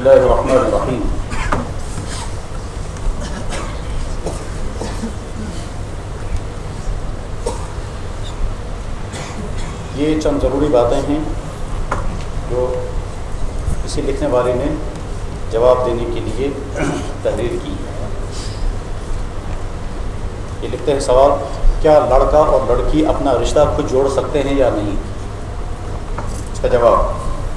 اللہ الرحمن الرحیم۔ یہ چند ضروری باتیں ہیں جو کسی لکھنے والے نے جواب دینے کے لیے تحریر کی۔ یہ لکھتے ہیں سوال: کیا لڑکا اور لڑکی اپنا رشتہ خود جوڑ سکتے ہیں یا نہیں؟ اس کا جواب: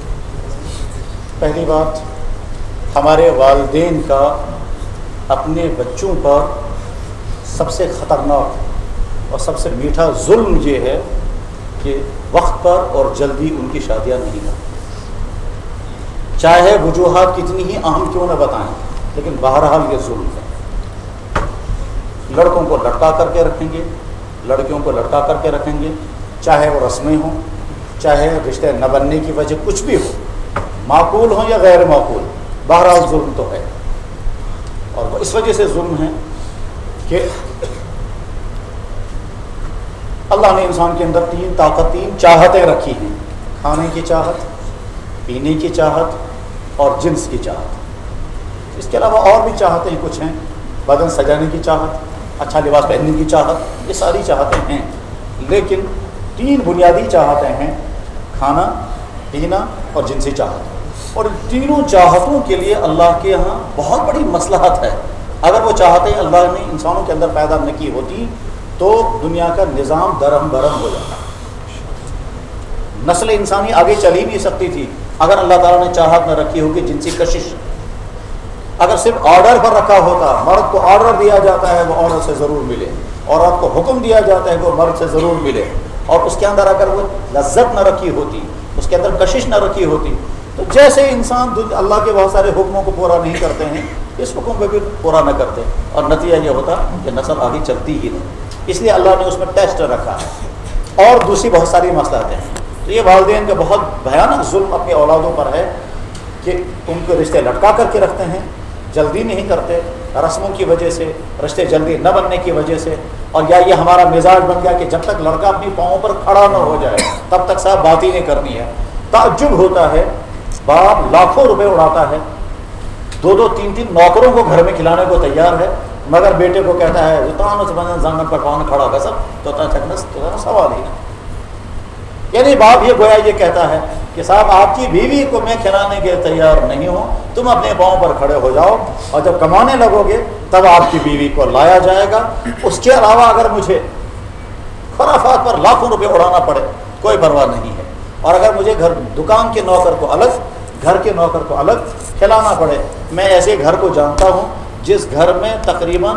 پہلی بات، ہمارے والدین کا اپنے بچوں پر سب سے خطرناک اور سب سے میٹھا ظلم یہ ہے کہ وقت پر اور جلدی ان کی شادیاں نہیں کرتے، چاہے وجوہات کتنی ہی اہم کیوں نہ بتائیں، لیکن بہرحال یہ ظلم ہے۔ لڑکوں کو لٹکا کر کے رکھیں گے، لڑکیوں کو لٹکا کر کے رکھیں گے، چاہے وہ رسمیں ہوں، چاہے رشتے نہ بننے کی وجہ کچھ بھی ہو، معقول ہوں یا غیر معقول، بہرحال ظلم تو ہے۔ اور وہ اس وجہ سے ظلم ہے کہ اللہ نے انسان کے اندر تین چاہتیں رکھی ہیں: کھانے کی چاہت، پینے کی چاہت اور جنس کی چاہت۔ اس کے علاوہ اور بھی چاہتیں کچھ ہیں: بدن سجانے کی چاہت، اچھا لباس پہننے کی چاہت، یہ ساری چاہتیں ہیں، لیکن تین بنیادی چاہتیں ہیں: کھانا، پینا اور جنسی چاہت۔ اور تینوں چاہتوں کے لیے اللہ کے ہاں بہت بڑی مصلحت ہے۔ اگر وہ چاہتیں اللہ نے انسانوں کے اندر پیدا نہ کی ہوتی تو دنیا کا نظام درہم برہم ہو جاتا، نسل انسانی آگے چل ہی نہیں سکتی تھی اگر اللہ تعالیٰ نے چاہت نہ رکھی ہوگی جنسی کشش۔ اگر صرف آرڈر پر رکھا ہوتا، مرد کو آرڈر دیا جاتا ہے وہ عورت سے ضرور ملے، عورت کو حکم دیا جاتا ہے وہ مرد سے ضرور ملے، اور اس کے اندر اگر وہ لذت نہ رکھی ہوتی، اس کے اندر کشش نہ رکھی ہوتی، تو جیسے انسان اللہ کے بہت سارے حکموں کو پورا نہیں کرتے ہیں، اس حکم کو بھی پورا نہ کرتے، اور نتیجہ یہ ہوتا کہ نسل آگے چلتی ہی نہیں۔ اس لیے اللہ نے اس میں ٹیسٹ رکھا ہے، اور دوسری بہت ساری مصلحتیں ہیں۔ تو یہ والدین کا بہت بھیانک ظلم اپنی اولادوں پر ہے کہ ان کے رشتے لٹکا کر کے رکھتے ہیں، جلدی نہیں کرتے، رسموں کی وجہ سے، رشتے جلدی نہ بننے کی وجہ سے، اور یا یہ ہمارا مزاج بن گیا کہ جب تک لڑکا اپنی پاؤں پر کھڑا نہ ہو جائے تب تک صاحب بات ہی نہیں کرنی ہے۔ تعجب ہوتا ہے، باپ لاکھوں روپے اڑاتا ہے، دو تین نوکروں کو گھر میں کھلانے کو تیار ہے، مگر بیٹے کو کہتا ہے پکوان کھڑا کا سب تو سوال ہی نہیں۔ یعنی باپ یہ گویا یہ کہتا ہے کہ صاحب آپ کی بیوی کو میں کھلانے کے تیار نہیں ہوں، تم اپنے پاؤں پر کھڑے ہو جاؤ، اور جب کمانے لگو گے تب آپ کی بیوی کو لایا جائے گا۔ اس کے علاوہ اگر مجھے خرافات پر لاکھوں روپے اڑانا پڑے کوئی پرواہ نہیں ہے، اور اگر مجھے دکان کے نوکر کو الگ، گھر کے نوکر کو الگ کھلانا پڑے۔ میں ایسے گھر کو جانتا ہوں جس گھر میں تقریباً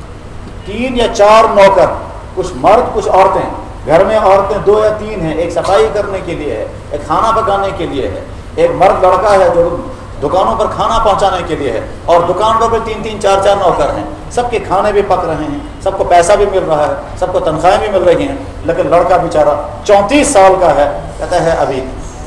3 یا 4 نوکر، کچھ مرد کچھ عورتیں، گھر میں عورتیں 2 یا 3 ہیں، ایک صفائی کرنے کے لیے ہے، ایک کھانا پکانے کے لیے ہے، ایک مرد لڑکا ہے جو دکانوں پر کھانا پہنچانے کے لیے ہے، اور دکان پر بھی 3 4 نوکر ہیں، سب کے کھانے بھی پک رہے ہیں، سب کو پیسہ بھی مل رہا ہے، سب کو تنخواہیں بھی مل رہی ہیں، لیکن لڑکا بیچارہ 34 سال کا ہے، کہتا ہے ابھی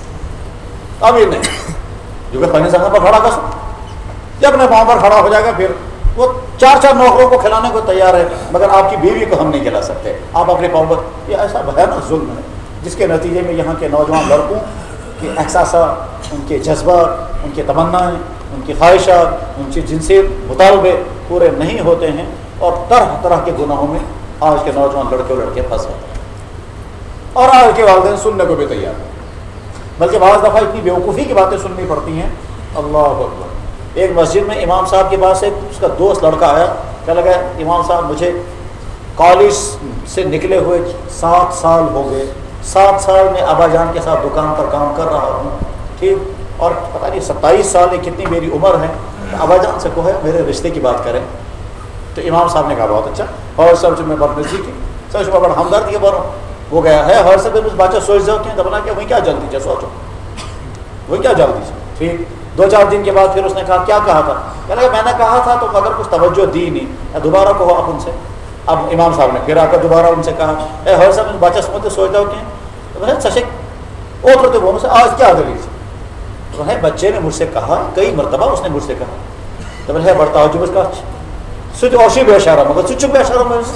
نہیں، جو کہ پہلے سمے پر کھڑا کر جب اپنے پاؤں پر کھڑا ہو جائے گا پھر وہ 4 نوکروں کو کھلانے کو تیار ہے، مگر آپ کی بیوی کو ہم نہیں کھلا سکتے، آپ اپنے پاؤں پر۔ یہ ایسا بھیانک ظلم ہے جس کے نتیجے میں یہاں کے نوجوان لڑکوں کے احساسات، ان کے جذبات، ان کی تمنائیں، ان کی خواہشات، ان کے جنسی مطالبے پورے نہیں ہوتے ہیں، اور طرح طرح کے گناہوں میں آج کے نوجوان لڑکے اور لڑکیاں پھنس جاتے ہیں، اور آج کے والدین سننے کو بھی تیار ہیں، بلکہ بعض دفعہ اتنی بیوقوفی کی باتیں سننی پڑتی ہیں۔ اللہ اکبر! ایک مسجد میں امام صاحب کے پاس ایک اس کا دوست لڑکا آیا، کہنے لگا امام صاحب مجھے کالج سے نکلے ہوئے 7 سال ہو گئے، 7 سال میں ابا جان کے ساتھ دکان پر کام کر رہا ہوں، ٹھیک، اور پتہ نہیں 27 سال ہے کتنی میری عمر ہے، ابا جان سے کہو میرے رشتے کی بات کریں۔ تو امام صاحب نے کہا بہت اچھا، اور سب سے میں بڑھ نزدیک سب سے بڑا ہمدرد یہ بڑھ وہ گیا ہے، ہر سب بچہ سوچ جاؤ کہ دبنا کہ وہی کیا جلدی ہے، سوچو وہی کیا جلدی ہے، ٹھیک۔ 2 4 دن کے بعد پھر اس نے کہا کیا کہا تھا، کہنے لگا میں نے کہا تھا تو مگر کچھ توجہ دی نہیں، دوبارہ کہو آپ ان سے۔ اب امام صاحب نے پھر آ کر دوبارہ ان سے کہا ہر سب بچہ سمجھتے سوچ جاؤ کہ سشک اوترتے بولوں سے آج کیا دلیل تو ہے، بچے نے مجھ سے کہا کئی مرتبہ، اس نے مجھ سے کہا تو ہے بڑھتا ہو جو اس کا سچ اوشی بے اشارہ مگر سچ بے اشارہ میں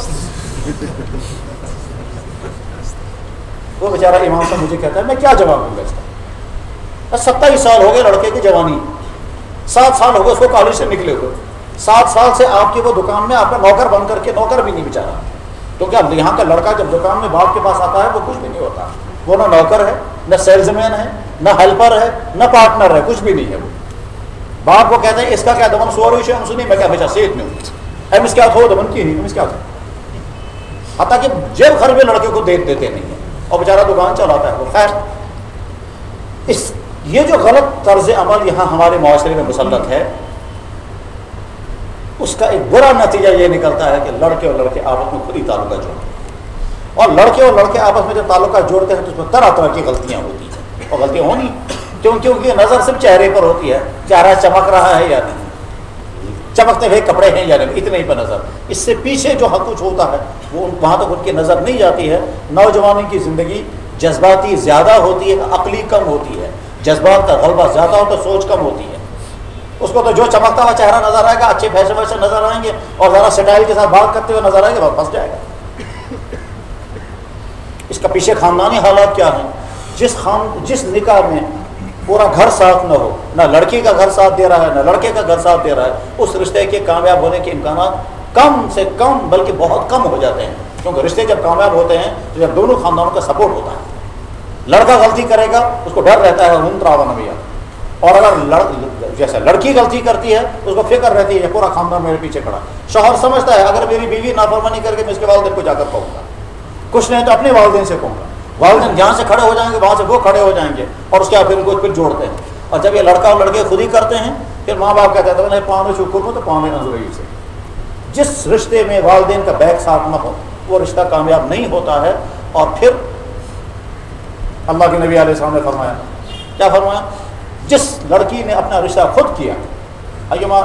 وہ بیچارہ امام صاحب مجھے کہتا ہے میں کیا جواب دوں گا اس کا، 27 سال ہو گئے لڑکے کی جوانی، 7 سال ہو گئے اس کو کالج سے نکلے ہوئے، 7 سال سے آپ کی وہ دکان میں آپ کا نوکر بن کر کے، نوکر بھی نہیں بیچارہ، کیونکہ یہاں کا لڑکا جب دکان میں باپ کے پاس آتا ہے وہ کچھ بھی نہیں ہوتا، وہ نہ نوکر ہے، نہ سیلز مین ہے، نہ ہیلپر ہے، نہ پارٹنر ہے، کچھ بھی نہیں ہے۔ وہ باپ کو کہتے ہیں اس کا کیا دمن سوروش ہم سنی میں کیا بیچا سیٹ میں امس کیا تھو دمن کی نہیں امس کیا تھا، حتیٰ کہ جیب خرچ لڑکے کو دیتے نہیں ہیں اور بیچارہ دکان چلاتا ہے وہ۔ خیر یہ جو غلط طرز عمل یہاں ہمارے معاشرے میں مسلط ہے، اس کا ایک برا نتیجہ یہ نکلتا ہے کہ لڑکے اور لڑکے آپس میں خود ہی تعلقہ جوڑتے ہیں، اور لڑکے اور لڑکے آپس میں جب تعلقہ جوڑتے ہیں تو اس میں طرح طرح کی غلطیاں ہوتی ہیں، اور غلطیاں ہونی کیونکہ نظر صرف چہرے پر ہوتی ہے، چہرہ چمک رہا ہے یا نہیں، چمکتے ہوئے کپڑے ہیں یا نہیں، اتنے ہی پر نظر، اس سے پیچھے جو حق کچھ ہوتا ہے وہ وہاں تک ان کی نظر نہیں جاتی ہے۔ نوجوانی کی زندگی جذباتی زیادہ ہوتی ہے، عقلی کم ہوتی ہے، جذبات کا غلبہ زیادہ ہوتا ہے، سوچ کم ہوتی ہے۔ اس کو تو جو چمکتا ہوا چہرہ نظر آئے گا، اچھے فیشن ویشن نظر آئیں گے اور ذرا سٹائل کے ساتھ بات کرتے ہوئے نظر آئے گا، بس پھنس جائے گا۔ اس کا پیچھے خاندانی حالات کیا ہیں؟ جس نکاح میں پورا گھر ساتھ نہ ہو، نہ لڑکی کا گھر ساتھ دے رہا ہے نہ لڑکے کا گھر ساتھ دے رہا ہے، اس رشتے کے کامیاب ہونے کے امکانات کم سے کم بلکہ بہت کم ہو جاتے ہیں، کیونکہ رشتے جب کامیاب ہوتے ہیں تو جب دونوں خاندانوں کا سپورٹ ہوتا ہے۔ لڑکا غلطی کرے گا اس کو ڈر رہتا ہے ہم تراونیا، اور اگر جیسے لڑکی غلطی کرتی ہے اس کو فکر رہتی ہے پورا خاندان میرے پیچھے کھڑا۔ شوہر سمجھتا ہے اگر میری بیوی نافرمانی کر کے میں اس کے والدین کو جا کر کہوں گا، کچھ نہیں تو اپنے والدین سے کہوں گا، والدین جہاں سے کھڑے ہو جائیں گے وہاں سے وہ کھڑے ہو جائیں گے، اور اس کے بعد پھر ان کو پھر جوڑتے ہیں۔ اور جب یہ لڑکا اور لڑکے خود ہی کرتے ہیں پھر ماں باپ کہتے ہیں نہیں پانے شکر کو تو پانے نظری سے۔ جس رشتے میں والدین کا بیک ساتھ نہ ہو وہ رشتہ کامیاب نہیں ہوتا ہے۔ اور پھر اللہ کے نبی علیہ السلام نے فرمایا، کیا فرمایا؟ جس لڑکی نے اپنا رشتہ خود کیا، ایما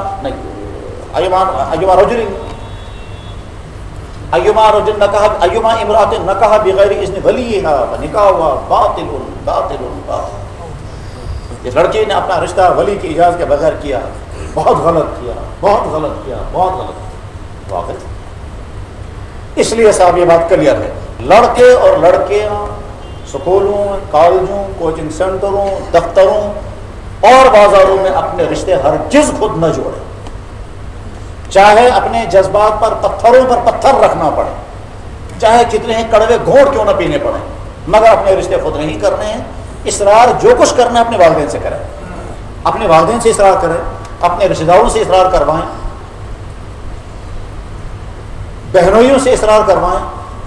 امرأۃ نکاح بغیر اذن ولیہا فنکاحها باطل باطل باطل۔ اس لڑکی نے اپنا رشتہ ولی کی اجازت کے بغیر کیا، بہت غلط کیا، بہت غلط کیا، بہت غلط کیا، واقعی۔ اس لیے صاحب یہ بات کلیئر ہے، لڑکے اور لڑکیاں سکولوں، کالجوں، کوچنگ سینٹروں، دفتروں اور بازاروں میں اپنے رشتے ہرگز خود نہ جوڑیں، چاہے اپنے جذبات پر پتھروں پر پتھر رکھنا پڑے، چاہے کتنے ہی کڑوے گھونٹ کیوں نہ پینے پڑیں، مگر اپنے رشتے خود نہیں کرنے ہیں۔ اصرار جو کچھ کرنا ہے اپنے والدین سے کریں، اپنے والدین سے اصرار کریں، اپنے رشتہ داروں سے اصرار کروائیں، بہنوئیوں سے اصرار کروائیں۔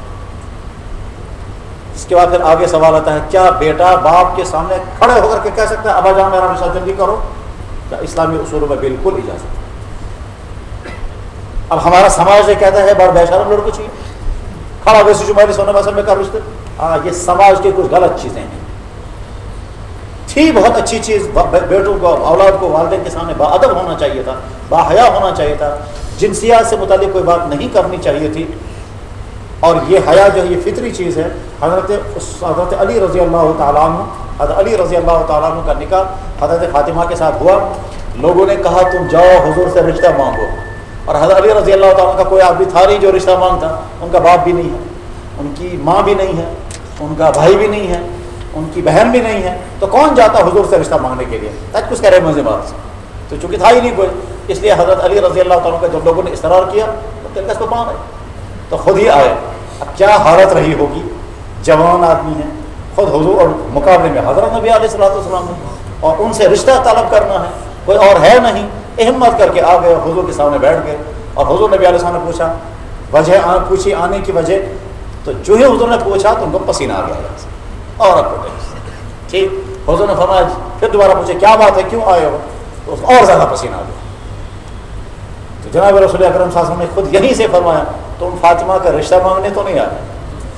اس کے بعد پھر آگے سوال آتا ہے کیا بیٹا باپ کے سامنے کھڑے ہو کر کے کہہ سکتا ہے ابا جان میرا رشتہ جلدی کرو؟ کیا اسلامی اصولوں میں بالکل اجازت ہے۔ اب ہمارا سماج یہ کہتا ہے بڑا بے شرم لڑکو چاہیے کھڑا ویسے شماری سونے ویسے میں کر رشتے۔ یہ سماج کی کچھ غلط چیزیں ہیں، تھی بہت اچھی چیز، بیٹوں کو اولاد کو والدین کے سامنے باادب ہونا چاہیے تھا، باحیا ہونا چاہیے تھا، جنسیات سے متعلق کوئی بات نہیں کرنی چاہیے تھی، اور یہ حیا جو ہے یہ فطری چیز ہے۔ حضرت علی رضی اللہ تعالیٰ عنہ، حضرت علی رضی اللہ تعالیٰ عنہ کا نکاح حضرت فاطمہ کے ساتھ ہوا، لوگوں نے کہا تم جاؤ حضور سے رشتہ مانگو، اور حضرت علی رضی اللہ تعالیٰ عنہ کا کوئی آدمی تھا نہیں جو رشتہ مانگتا، ان کا باپ بھی نہیں ہے، ان کی ماں بھی نہیں ہے، ان کا بھائی بھی نہیں ہے، ان کی بہن بھی نہیں ہے، تو کون جاتا حضور سے رشتہ مانگنے کے لیے؟ تاکہ کچھ کرے مزے بات سے، تو چونکہ تھا ہی نہیں کوئی، اس لیے حضرت علی رضی اللہ تعالیٰ کا جب لوگوں نے اصرار کیا تو دل کا اس کو مان آئے تو خود ہی آئے۔ اب کیا حالت رہی ہوگی، جوان آدمی ہیں، خود حضور اور مقابلے میں حضرت نبی علیہ الصلوۃ والسلام نے، اور ان سے رشتہ طلب کرنا ہے، کوئی اور ہے نہیں، ہمت کر کے آ گئے، حضور کے سامنے بیٹھ گئے، اور حضور نبی علیہ السلام نے پوچھا وجہ پوچھی آنے کی وجہ، تو جو ہی حضور نے پوچھا تو ان کو پسینہ آ گیا اور ٹھیک۔ حضور نے فرمایا پھر دوبارہ پوچھے کیا بات ہے کیوں آئے ہو، تو اس کو اور زیادہ پسینہ آ گیا۔ تو جناب رسول اکرم صلی اللہ علیہ وسلم نے خود یہیں سے فرمایا تم فاطمہ کا رشتہ مانگنے تو نہیں آئے،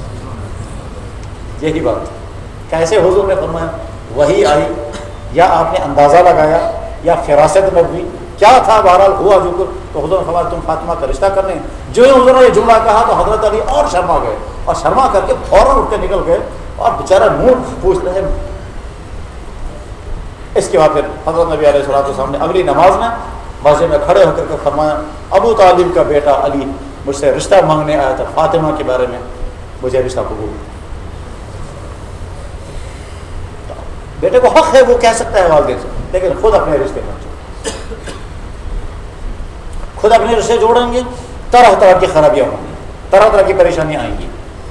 یہی بات کیسے حضور نے فرمایا؟ وہی آئی یا آپ نے اندازہ لگایا یا فراست نبوی کیا تھا، بہرحال ہوا جو کچھ، تو حضور نے فرمایا تم فاطمہ کا رشتہ کرنے۔ جو ہی حضور نے یہ جملہ کہا تو حضرت علی اور شرما گئے، اور شرما کر کے فوراً اٹھ کے نکل گئے، اور بیچارہ منہ پوچھ رہے۔ اس کے بعد پھر حضرت نبی علیہ الصلوۃ والسلام نے اگلی نماز میں مسجد میں کھڑے ہو کر کے فرمایا ابو طالب کا بیٹا علی مجھ سے رشتہ مانگنے آیا تھا فاطمہ کے بارے میں، مجھے رشتہ قبول۔ بیٹے کو حق ہے وہ کہہ سکتا ہے والدین سے، لیکن خود اپنے رشتے پہنچے۔ خود اپنے رشتے جوڑیں گے، طرح طرح کی خرابیاں ہوں گی، طرح طرح کی پریشانیاں آئیں گی.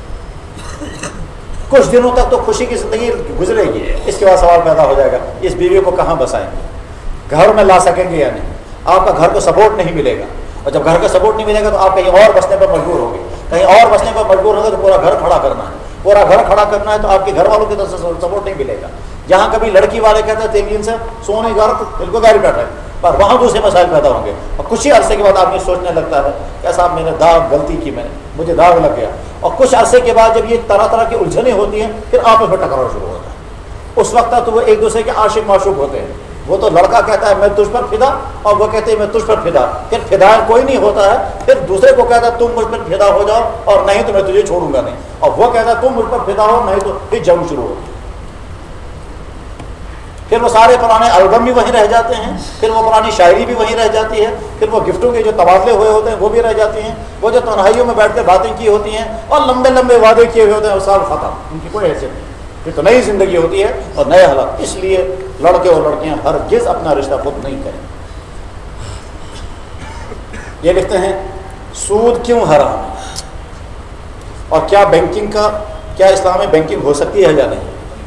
کچھ دنوں تک تو خوشی کی زندگی گزرے گی، اس کے بعد سوال پیدا ہو جائے گا اس بیوی کو کہاں بسائیں گے، گھر میں لا سکیں گے یا نہیں. آپ کا گھر کو سپورٹ نہیں ملے گا، اور جب گھر کا سپورٹ نہیں ملے گا تو آپ کہیں اور بسنے پر مجبور ہوں گے. کہیں اور بسنے پر مجبور ہوگا تو پورا گھر کھڑا کرنا ہے، پورا گھر کھڑا کرنا ہے تو آپ کے گھر والوں کی طرف سے سپورٹ نہیں ملے گا. جہاں کبھی لڑکی والے کہتے ہیں 3 دن سے سونے گھر دل کو گاڑی بیٹھا ہے، پر وہاں دوسرے مسائل پیدا ہوں گے. اور کچھ ہی عرصے کے بعد آدمی سوچنے لگتا ہے کہ صاحب میں نے غلطی کی، مجھے داغ لگ گیا. اور کچھ عرصے کے بعد جب یہ طرح طرح کی الجھنیں ہوتی ہیں پھر آپس میں ٹکراؤ شروع ہوتا ہے. اس وقت تک تو وہ ایک دوسرے کے عاشق معشوق ہوتے ہیں. وہ تو لڑکا کہتا ہے میں تجھ پر فدا، اور وہ کہتے ہیں میں تجھ پر فدا. پھر فدا کوئی نہیں ہوتا ہے، پھر دوسرے کو کہتا ہے تم مجھ پر فدا ہو جاؤ اور نہیں تو میں تجھے چھوڑوں گا نہیں، اور وہ کہتا ہے تم مجھ پر فدا ہو نہیں تو پھر جنگ شروع ہو. پھر وہ سارے پرانے البم بھی وہیں رہ جاتے ہیں، پھر وہ پرانی شاعری بھی وہیں رہ جاتی ہے، پھر وہ گفٹوں کے جو تبادلے ہوئے ہوتے ہیں وہ بھی رہ جاتے ہیں، وہ جو تنہائیوں میں بیٹھ کے باتیں کی ہوتی ہیں اور لمبے لمبے وعدے کیے ہوئے ہوتے ہیں وہ سب ختم، ان کی کوئی حیثیت نہیں. پھر تو نئی زندگی ہوتی ہے اور نئے حالات. اس لیے لڑکے اور لڑکیاں ہرگز اپنا رشتہ خود نہیں کریں. یہ لکھتے ہیں سود کیوں حرام ہے اور کیا بینکنگ کا کیا اسلام میں بینکنگ ہو سکتی ہے یا نہیں.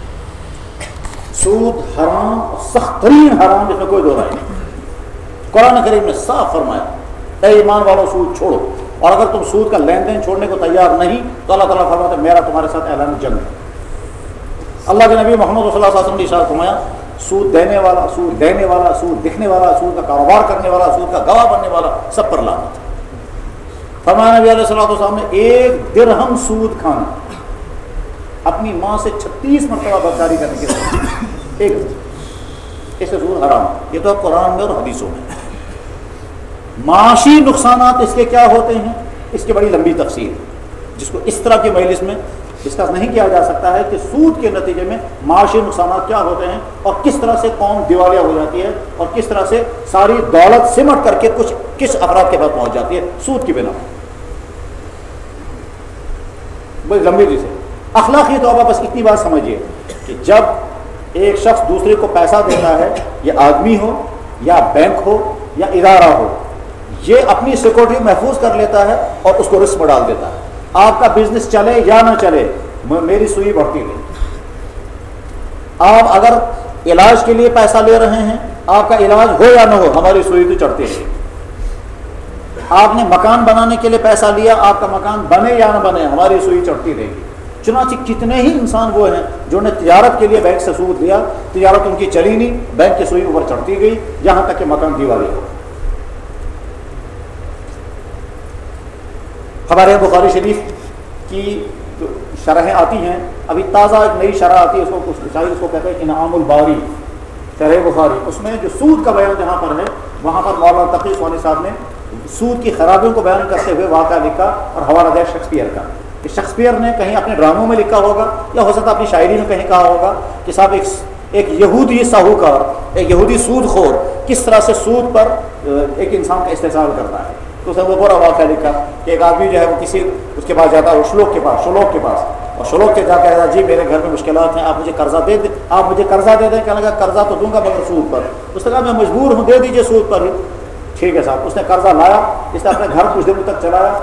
سود حرام، سخت ترین حرام، جس میں کوئی دو رائے نہیں. قرآن کریم نے صاف فرمایا اے ایمان والوں سود چھوڑو، اور اگر تم سود کا لین دین چھوڑنے کو تیار نہیں تو اللہ تعالیٰ فرماتا ہے میرا تمہارے ساتھ اعلان جنگ ہے. اللہ کے نبی محمد صلی اللہ علیہ وسلم نے ارشاد فرمایا سود دینے والا، سود لینے والا، سود دکھنے والا، سود کا کاروبار کرنے والا، سود کا گواہ بننے والا، سب پر لعنت. فرمایا نبی علیہ الصلوۃ والسلام نے 1 درہم سود کھانا، اپنی ماں سے 36 مرتبہ بدکاری کرنے کے ساتھ ایک اس سے سود حرام. یہ تو قرآن میں اور حدیثوں میں. معاشی نقصانات اس کے کیا ہوتے ہیں، اس کی بڑی لمبی تفصیل جس کو اس طرح کی مجلس میں ڈسکس نہیں کیا جا سکتا ہے کہ سود کے نتیجے میں معاشی نقصانات کیا ہوتے ہیں اور کس طرح سے قوم دیوالیہ ہو جاتی ہے اور کس طرح سے ساری دولت سمٹ کر کے کس افراد کے پاس پہنچ جاتی ہے سود کی بنا. بڑی لمبی چیز ہے. اخلاقی طور پر بس اتنی بات سمجھیے کہ جب ایک شخص دوسرے کو پیسہ دیتا ہے، یہ آدمی ہو یا بینک ہو یا ادارہ ہو، یہ اپنی سیکورٹی محفوظ کر لیتا ہے اور اس کو رسک میں ڈال دیتا ہے. آپ کا بزنس چلے یا نہ چلے میری سوئی بڑھتی گئی. آپ اگر علاج کے لیے پیسہ لے رہے ہیں، آپ کا علاج ہو یا نہ ہو ہماری سوئی تو چڑھتی ہے. آپ نے مکان بنانے کے لیے پیسہ لیا، آپ کا مکان بنے یا نہ بنے ہماری سوئی چڑھتی رہے گی. چنانچہ کتنے ہی انسان وہ ہیں جو نے تجارت کے لیے بینک سے سود لیا، تجارت ان کی چلی نہیں، بینک کی سوئی اوپر چڑھتی گئی یہاں تک کہ مکان دیوالیہ ہو. ہمارے بخاری شریف کی جو شرحیں آتی ہیں، ابھی تازہ ایک نئی شرح آتی ہے، اس کو کہتے ہیں انعام الباری شرح بخاری. اس میں جو سود کا بیان جہاں پر ہے وہاں پر مولانا تقی عثمانی صاحب نے سود کی خرابیوں کو بیان کرتے ہوئے واقعہ لکھا اور حوالہ دیا شیکسپیئر کا. کہ شیکسپیئر نے کہیں اپنے ڈراموں میں لکھا ہوگا یا ہو سکتا ہے اپنی شاعری میں کہیں کہا ہوگا کہ صاحب ایک یہودی ساہوکار، ایک یہودی سود خور کس طرح سے سود پر ایک انسان کا استحصال کرتا ہے. تو اس نے وہ پورا واقعہ لکھا کہ ایک آدمی جو ہے وہ کسی اس کے پاس جاتا ہے، شلوک کے پاس، اور شلوک کے جا کے کہتا جی میرے گھر میں مشکلات ہیں، آپ مجھے قرضہ دے دیں، آپ مجھے قرضہ دے دیں. کہنے لگا قرضہ تو دوں گا مگر سود پر. اس نے کہا میں مجبور ہوں، دے دیجیے سود پر. ٹھیک ہے صاحب. اس نے قرضہ لایا، اس نے اپنے گھر کچھ دنوں تک چلایا،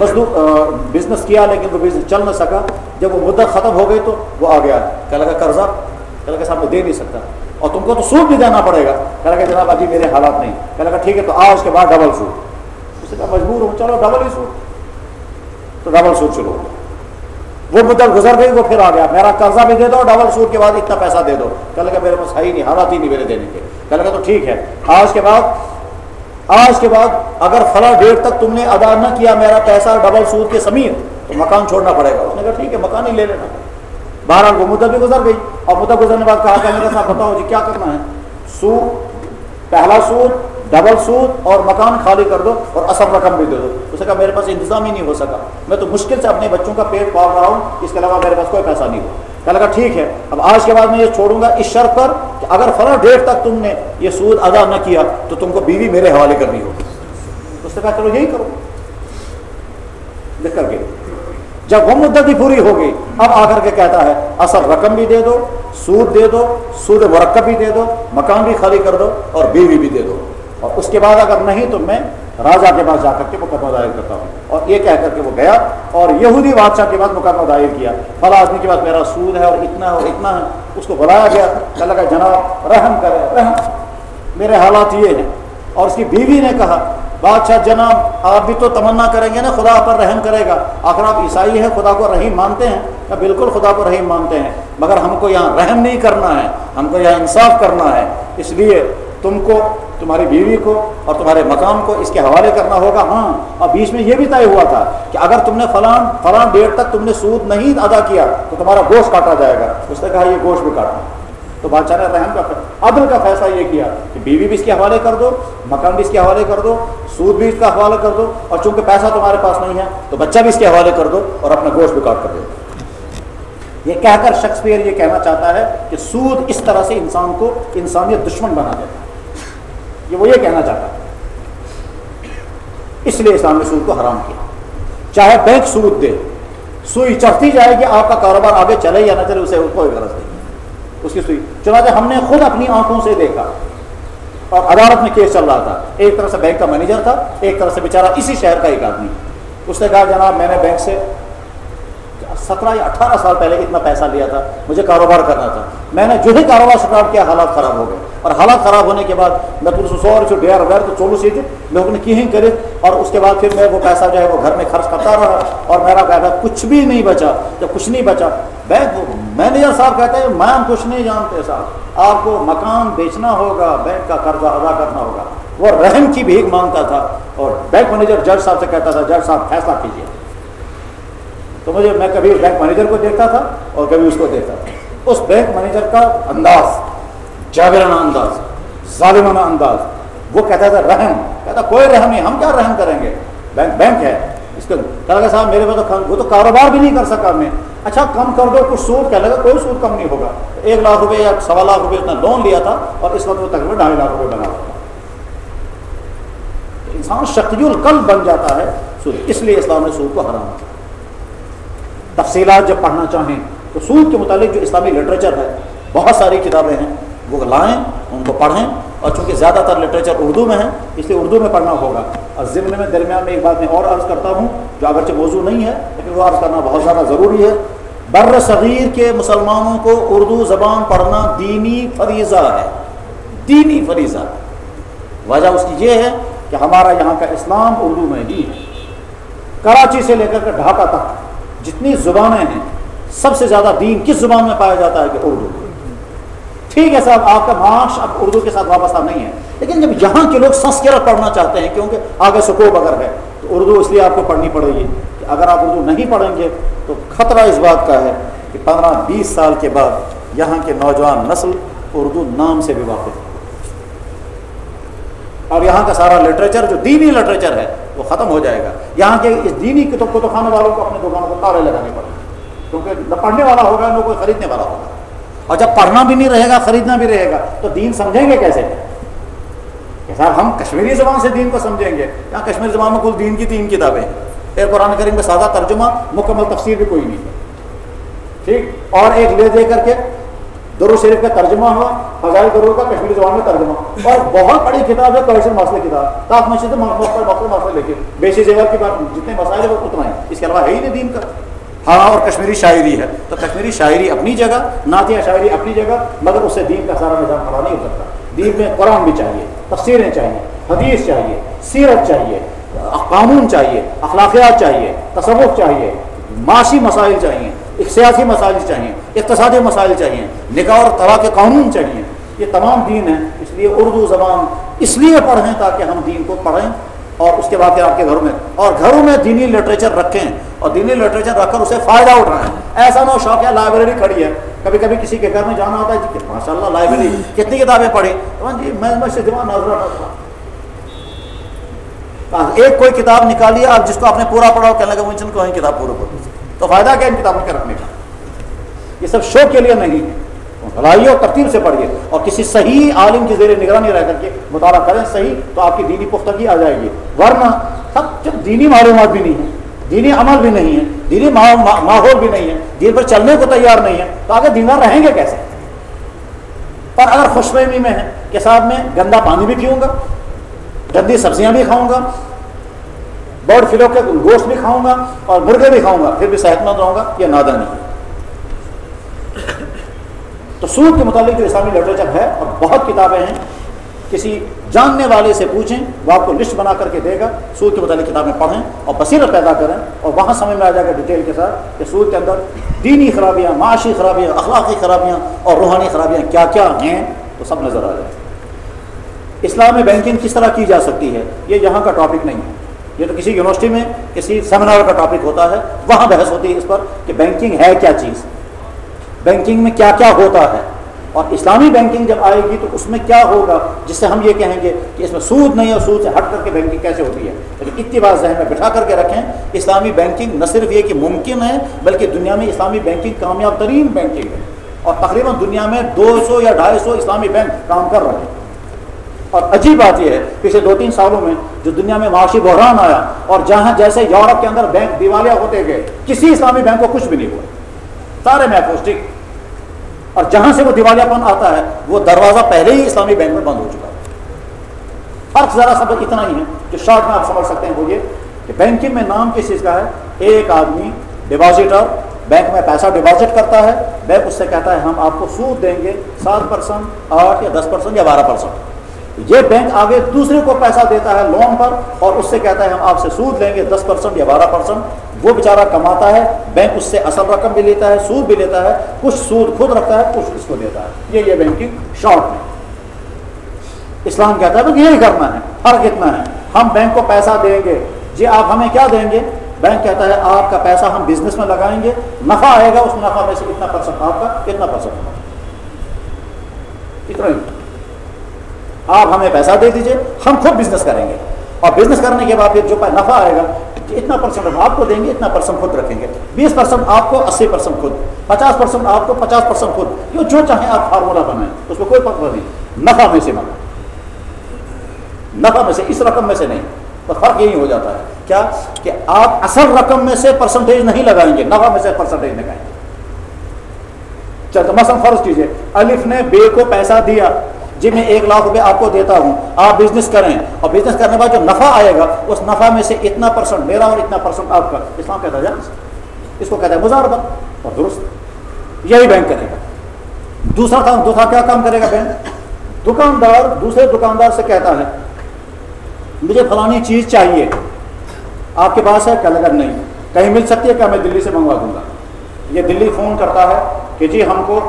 بزنس کیا لیکن وہ بزنس چل نہ سکا. جب وہ مدت ختم ہو گئی تو وہ آ گیا، کہنے لگا قرضہ، کہنے لگا صاحب میں دے نہیں سکتا اور تم کو تو سود بھی دینا پڑے گا. کہنے لگا جناب ابھی میرے حالات نہیں. کہنے لگا ٹھیک ہے تو آج کے بعد ڈبل سود. اس نے کہا مجبور ہوں، چلو ڈبل ہی سود. تو ڈبل سود شروع ہو گیا. وہ مدت گزر گئی، وہ پھر آ گیا، میرا قرضہ بھی دے دو، ڈبل سود کے بعد اتنا پیسہ دے دو. کہنے لگا میرے پاس ہے ہی نہیں، حالات ہی نہیں میرے دینے کے. کہنے لگا تو ٹھیک ہے آج کے بعد اگر فلاں ڈیٹ تک تم نے ادا نہ کیا میرا پیسہ ڈبل سود کے سمیت تو مکان چھوڑنا پڑے گا. اس نے کہا ٹھیک ہے مکان ہی لے لینا. بہرحال وہ مدت بھی گزر گئی اور مدت گزرنے کے بعد کہا کہ میرے ساتھ بتاؤ جی کیا کرنا ہے. سود، پہلا سود، ڈبل سود اور مکان خالی کر دو اور اصل رقم بھی دے دو. اس نے کہا میرے پاس انتظام ہی نہیں ہو سکا، میں تو مشکل سے اپنے بچوں کا پیٹ پال رہا ہوں، اس کے علاوہ میرے پاس کوئی پیسہ نہیں ہو. کہنے لگا ٹھیک ہے اب آج کے بعد میں یہ چھوڑوں گا اس شرط پر کہ اگر فلاں ڈیٹ تک تم نے یہ سود ادا نہ کیا تو تم کو بیوی میرے حوالے کرنی ہوگی. اس نے کہا چلو یہی کرو. لکھ کر کے جب وہ مدت بھی پوری ہو گئی اب آ کر کے کہتا ہے اصل رقم بھی دے دو، سود دے دو، سود مرکب بھی دے دو، مکان بھی خالی کر دو اور بیوی بھی دے دو، اور اس کے بعد اگر نہیں تو میں راجا کے پاس جا کر کے مقدمہ دائر کرتا ہوں. اور یہ کہہ کر کے وہ گیا اور یہودی بادشاہ کے پاس مقدمہ دائر کیا. فلاں آدمی کے پاس میرا سود ہے اور اتنا ہے. اس کو بلایا گیا, کہنے لگا جناب رحم کرے, رحم, میرے حالات یہ ہیں. اور اس کی بیوی نے کہا بادشاہ جناب آپ بھی تو تمنا کریں گے نا خدا پر رحم کرے گا, آخر آپ عیسائی ہیں, خدا کو رحیم مانتے ہیں؟ کہ بالکل خدا کو رحیم مانتے ہیں, مگر ہم کو یہاں رحم نہیں کرنا ہے, ہم کو یہاں انصاف کرنا ہے, اس لیے تم کو, تمہاری بیوی کو اور تمہارے مقام کو اس کے حوالے کرنا ہوگا. ہاں, اور بیچ میں یہ بھی طے ہوا تھا کہ اگر تم نے فلاں ڈیٹ تک تم نے سود نہیں ادا کیا تو تمہارا گوشت کاٹا جائے گا. اس نے کہا یہ گوشت بھی کاٹنا. تو بادشاہ نے رحم کا عدل کا فیصلہ یہ کیا کہ بیوی بھی اس کے حوالے کر دو, مکان بھی اس کے حوالے کر دو, سود بھی اس کا حوالے کر دو, اور چونکہ پیسہ تمہارے پاس نہیں ہے تو بچہ بھی اس کے حوالے کر دو اور اپنا گوشت بھی کاٹ کر دو. یہ کہہ کر شیکسپیئر یہ کہنا چاہتا ہے کہ سود اس طرح سے انسان کو انسانیت دشمن بنا دیتا ہے, یہ وہ یہ کہنا چاہتا ہے. اس لیے اسلام نے سود کو حرام کیا. چاہے بینک سود دے, سوئی چڑھتی جائے گی, آپ کا کاروبار آگے چلے یا نہ چلے اسے کوئی غرض نہیں اس کی سوئی. چنانچہ ہم نے خود اپنی آنکھوں سے دیکھا اور عدالت میں کیس چل رہا تھا. ایک طرف سے بینک کا مینیجر تھا, ایک طرف سے بیچارہ اسی شہر کا ایک آدمی. اس نے کہا جناب میں نے بینک سے 17 یا 18 سال پہلے اتنا پیسہ لیا تھا, مجھے کاروبار کرنا تھا, میں نے جو ہی کاروبار سٹارٹ کیا حالات خراب ہو گئے, اور حالات خراب ہونے کے بعد میں تو 100 ڈیار وغیرہ تو چولو سی تھی لوگوں نے کی ہی کرے, اور اس کے بعد پھر میں وہ پیسہ جو ہے وہ گھر میں خرچ کرتا رہا اور میرا کہتا کچھ بھی نہیں بچا. جب کچھ نہیں بچا, بینک مینیجر صاحب کہتے ہیں میں کچھ نہیں جانتے صاحب, آپ کو مکان بیچنا ہوگا, بینک کا قرضہ ادا کرنا ہوگا. وہ رحم کی بھیک مانگتا تھا اور بینک مینیجر جج صاحب سے کہتا تھا جج صاحب فیصلہ کیجیے. تو میں کبھی بینک مینیجر کو دیکھتا تھا اور کبھی اس کو دیکھتا تھا. اس بینک مینیجر کا انداز, جابرانہ انداز, ظالمانہ انداز, وہ کہتا تھا رحم, کہتا کوئی رحم نہیں, ہم کیا رحم کریں گے, بینک ہے اس کو. کہا صاحب میرے پاس تو وہ تو کاروبار بھی نہیں کر سکا میں. اچھا کم کر دو کچھ سود, کہنے لگا کوئی سود کم نہیں ہوگا. 1 لاکھ روپے یا 1.25 لاکھ روپے اتنا لون لیا تھا اور اس وقت وہ تقریباً 2.5 لاکھ روپے بنا ہوا. انسان شقی القلب بن جاتا ہے سود. اس لیے اسلام نے سود کو حرام کیا. تفصیلات جب پڑھنا چاہیں تو سود کے متعلق جو اسلامی لٹریچر ہے, بہت ساری کتابیں ہیں, وہ لائیں, ان کو پڑھیں. اور چونکہ زیادہ تر لٹریچر اردو میں ہے اس لیے اردو میں پڑھنا ہوگا. اور ضمن میں درمیان میں ایک بات میں اور عرض کرتا ہوں جو اگرچہ موضوع نہیں ہے لیکن وہ عرض کرنا بہت زیادہ ضروری ہے. بر صغیر کے مسلمانوں کو اردو زبان پڑھنا دینی فریضہ ہے, دینی فریضہ. وجہ اس کی یہ ہے کہ ہمارا یہاں کا اسلام اردو میں ہی ہے. کراچی سے لے کر ڈھاکہ تک جتنی زبانیں ہیں سب سے زیادہ دین کس زبان میں پایا جاتا ہے کہ اردو. ٹھیک ہے صاحب آپ کا معاش اب اردو کے ساتھ وابستہ نہیں ہے, لیکن جب یہاں کے لوگ سنسکرت پڑھنا چاہتے ہیں کیونکہ آگے سکوپ اگر ہے تو اردو اس لیے آپ کو پڑھنی پڑے گی کہ اگر آپ اردو نہیں پڑھیں گے تو خطرہ اس بات کا ہے کہ 15-20 سال کے بعد یہاں کے نوجوان نسل اردو نام سے بھی واقف ہے اور یہاں کا سارا لٹریچر جو دینی لٹریچر ہے وہ ختم ہو جائے گا. یہاں کے اس دینی کتب خانے والوں کو اپنے دکانوں کو تالے لگانے پڑیں گے کیونکہ نہ پڑھنے والا ہوگا نہ کوئی خریدنے والا ہوگا. اور جب پڑھنا بھی نہیں رہے گا خریدنا بھی رہے گا تو دین سمجھیں گے کیسے کہ صاحب ہم کشمیری زبان سے دین کو سمجھیں گے. یہاں کشمیری زبان میں کل دین کی 3 کتابیں ہیں, پھر قرآن کریم میں سادہ ترجمہ, مکمل تفسیر بھی کوئی نہیں ہے. ٹھیک, اور ایک لے دے کر کے درود شریف کا ترجمہ ہوا, فضائل درود کا کشمیری زبان میں ترجمہ, اور بہت بڑی کتاب ہے کوشچن مسئلے کتاب, تاک مسجد مسئلے لکھے, بیشی زیور کی بات جتنے مسائل ہیں وہ اتنا ہے, اس کے علاوہ ہے ہی نہیں دین کا. ہاں, اور کشمیری شاعری ہے تو کشمیری شاعری اپنی جگہ, نعتیہ شاعری اپنی جگہ, مگر اس سے دین کا سارا نظام کھڑا نہیں ہو سکتا. دین میں قرآن بھی چاہیے, تفسیریں چاہیے, حدیث چاہیے, سیرت چاہیے, قانون چاہیے, اخلاقیات چاہیے, تصوف چاہیے, معاشی مسائل چاہیے, سیاسی مسائل چاہیے, اقتصادی مسائل چاہیے, نکاح اور طلاق کے قانون چاہیے. یہ تمام دین ہے. اس لیے اردو زبان اس لیے پڑھیں تاکہ ہم دین کو پڑھیں, اور اس کے بعد آپ کے گھروں میں دینی لٹریچر رکھیں اور دینی لٹریچر رکھ کر اسے فائدہ اٹھائیں. ایسا نہ ہو شوق ہے لائبریری کھڑی ہے, کبھی کبھی کسی کے گھر میں جانا ہوتا ہے جی ماشاء اللہ لائبریری کتنی کتابیں پڑھی, جی میں سے دماغ نظر ایک کوئی کتاب نکالیے آپ جس کو آپ نے پورا پڑھا ہو, کہنے لگا مجھے کوئی کتاب پورا پڑھی, تو فائدہ کیا ان کتابوں کے رکھنے کا. یہ سب شوق کے لیے نہیں ہے, بھلائیے اور ترتیب سے پڑھیے اور کسی صحیح عالم کی زیر نگرانی رہ کر کے مطالعہ کریں صحیح, تو آپ کی دینی پختگی آ جائے گی. ورنہ سب جب دینی معلومات بھی نہیں ہے, دینی عمل بھی نہیں ہے, دینی ماحول بھی نہیں ہے, دین پر چلنے کو تیار نہیں ہے, تو آگے دیندار رہیں گے کیسے؟ پر اگر خوش فہمی میں ہے کہ صاحب میں گندا پانی بھی پیوں گا, گندی سبزیاں بھی کھاؤں گا، برڈ فلو کے گوشت بھی کھاؤں گا اور مرغے بھی کھاؤں گا، پھر بھی صحت مند رہوں گا، یہ نادانی ہے۔ تو سود کے متعلق جو اسلامی لٹریچر ہے اور بہت کتابیں ہیں، کسی جاننے والے سے پوچھیں، وہ آپ کو لسٹ بنا کر کے دے گا، سود کے متعلق کتابیں پڑھیں اور بصیرت پیدا کریں، اور وہاں سمجھ میں آ جائے گا ڈیٹیل کے ساتھ کہ سود کے اندر دینی خرابیاں، معاشی خرابیاں، اخلاقی خرابیاں اور روحانی خرابیاں کیا کیا ہیں، تو سب نظر آ جائے۔ اسلام میں بینکنگ کس طرح کی جا سکتی ہے، یہ یہاں کا ٹاپک نہیں ہے، یہ تو کسی یونیورسٹی میں کسی سیمینار کا ٹاپک ہوتا ہے، وہاں بحث ہوتی ہے اس پر کہ بینکنگ ہے کیا چیز، بینکنگ میں کیا کیا ہوتا ہے، اور اسلامی بینکنگ جب آئے گی تو اس میں کیا ہوگا جس سے ہم یہ کہیں گے کہ اس میں سود نہیں ہے، اور سود سے ہٹ کر کے بینکنگ کیسے ہوتی ہے۔ لیکن اتنی بات ذہن میں بٹھا کر کے رکھیں، اسلامی بینکنگ نہ صرف یہ کہ ممکن ہے، بلکہ دنیا میں اسلامی بینکنگ کامیاب ترین بینکنگ ہے، اور تقریباً دنیا میں 200 یا 250 اسلامی بینک کام کر رہے ہیں۔ اور عجیب بات یہ ہے، پچھلے 2-3 سالوں میں جو دنیا میں معاشی بحران آیا، اور جہاں جیسے یورپ کے اندر بینک دیوالیہ ہوتے گئے، کسی اسلامی بینک کو کچھ بھی نہیں ہوا، سارے محفوظ ٹھیک، اور جہاں سے وہ دیوالیہ پن آتا ہے وہ دروازہ پہلے ہی اسلامی بینک میں بند ہو چکا ہے۔ فرق ذرا سا اتنا ہی ہے جو شارٹ میں آپ سمجھ سکتے ہیں، وہ یہ کہ بینکنگ میں نام کس چیز کا ہے، ایک آدمی ڈپازٹر بینک میں پیسہ ڈپازٹ کرتا ہے، بینک اس سے کہتا ہے ہم آپ کو سود دیں گے 7%، 8 یا 10% یا 12%۔ یہ بینک آگے دوسرے کو پیسہ دیتا ہے لون پر، اور اس سے کہتا ہے ہم آپ سے سود لیں گے 10% یا 12%۔ وہ بیچارہ کماتا ہے، بینک اس سے اصل رقم بھی لیتا ہے، سود بھی لیتا ہے، کچھ سود خود رکھتا ہے، کچھ اس کو دیتا ہے۔ یہ بینکنگ شارٹ میں اسلام کہتا ہے بس یہی کرنا ہے، فرق اتنا ہے، ہم بینک کو پیسہ دیں گے، جی آپ ہمیں کیا دیں گے، بینک کہتا ہے آپ کا پیسہ ہم بزنس میں لگائیں گے، نفع آئے گا، اس نفع میں سے اتنا پرسنٹ آپ کا، اتنا پرسنٹ ہمارا، اتنا ہی، آپ ہمیں پیسہ دے دیجئے، ہم خود بزنس کریں گے، اور بزنس کرنے کے بعد پھر جو نفع آئے گا اتنا پرسنٹ ہم آپ کو دیں گے، اتنا پرسنٹ خود رکھیں گے، 20% آپ کو، 80% خود، 50% آپ کو، 50% خود، جو چاہیں آپ فارمولا بنائیں، اس کو کوئی پتہ نہیں، نفع میں سے مانگا، نفع میں سے، اس رقم میں سے نہیں۔ تو فرق یہی ہو جاتا ہے کیا کہ آپ اصل رقم میں سے پرسنٹیج نہیں لگائیں گے، نفع میں سے پرسنٹیج لگائیں گے۔ چلو مثلا فرض کیجئے الف نے بے کو پیسہ دیا، جی میں 1 لاکھ روپے آپ کو دیتا ہوں، آپ بزنس کریں، اور بزنس کرنے کے بعد جو نفع آئے گا اس نفع میں سے اتنا پرسنٹ میرا اور اتنا پرسنٹ آپ کا، اسلام کہتا ہے اس کو کہتا ہے مضاربت، اور درست یہی بینک کرے گا۔ دوسرا کیا کام کرے گا بینک، دکاندار دوسرے دکاندار سے کہتا ہے مجھے فلانی چیز چاہیے، آپ کے پاس ہے، کہنے لگا نہیں، کہیں مل سکتی ہے، کیا میں دلی سے منگوا دوں گا۔ یہ دلی فون کرتا ہے کہ جی ہم کو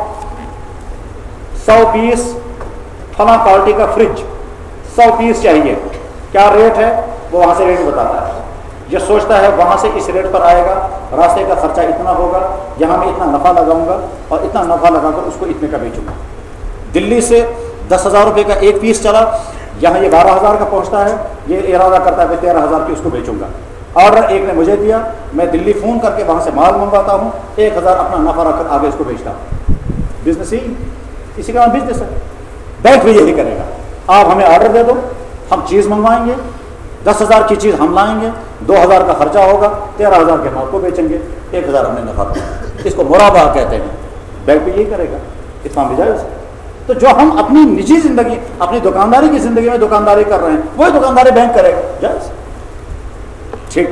100 پیس فلاں کوالٹی کا فریج 100 پیس چاہیے، کیا ریٹ ہے، وہ وہاں سے ریٹ بتاتا ہے، یہ سوچتا ہے وہاں سے اس ریٹ پر آئے گا، راستے کا خرچہ اتنا ہوگا، یہاں میں اتنا نفع لگاؤں گا، اور اتنا نفع لگا کر اس کو اتنے کا بیچوں گا۔ دلی سے 10,000 روپے کا ایک پیس چلا، یہاں یہ 12,000 کا پہنچتا ہے، یہ ارادہ کرتا ہے کہ 13,000 کی اس کو بیچوں گا۔ آرڈر ایک نے مجھے دیا، میں دلی فون کر کے وہاں سے مال منگواتا ہوں، 1,000 اپنا نفع رکھ کر آگے اس کو بیچتا ہوں۔ بزنس ہی اسی کا نام بزنس ہے۔ بینک بھی یہی کرے گا، آپ ہمیں آرڈر دے دو، ہم چیز منگوائیں گے، 10,000 کی چیز ہم لائیں گے، 2,000 کا خرچہ ہوگا، 13,000 کے ہم آپ کو بیچیں گے، 1,000 ہم نے نفع پایا۔ اس کو مرابحہ کہتے ہیں، بینک بھی یہی کرے گا، اسلام بھی جائز ہے۔ تو جو ہم اپنی نجی زندگی، اپنی دکانداری کی زندگی میں دکانداری کر رہے ہیں، وہی دکانداری بینک کرے گا، جائز ٹھیک۔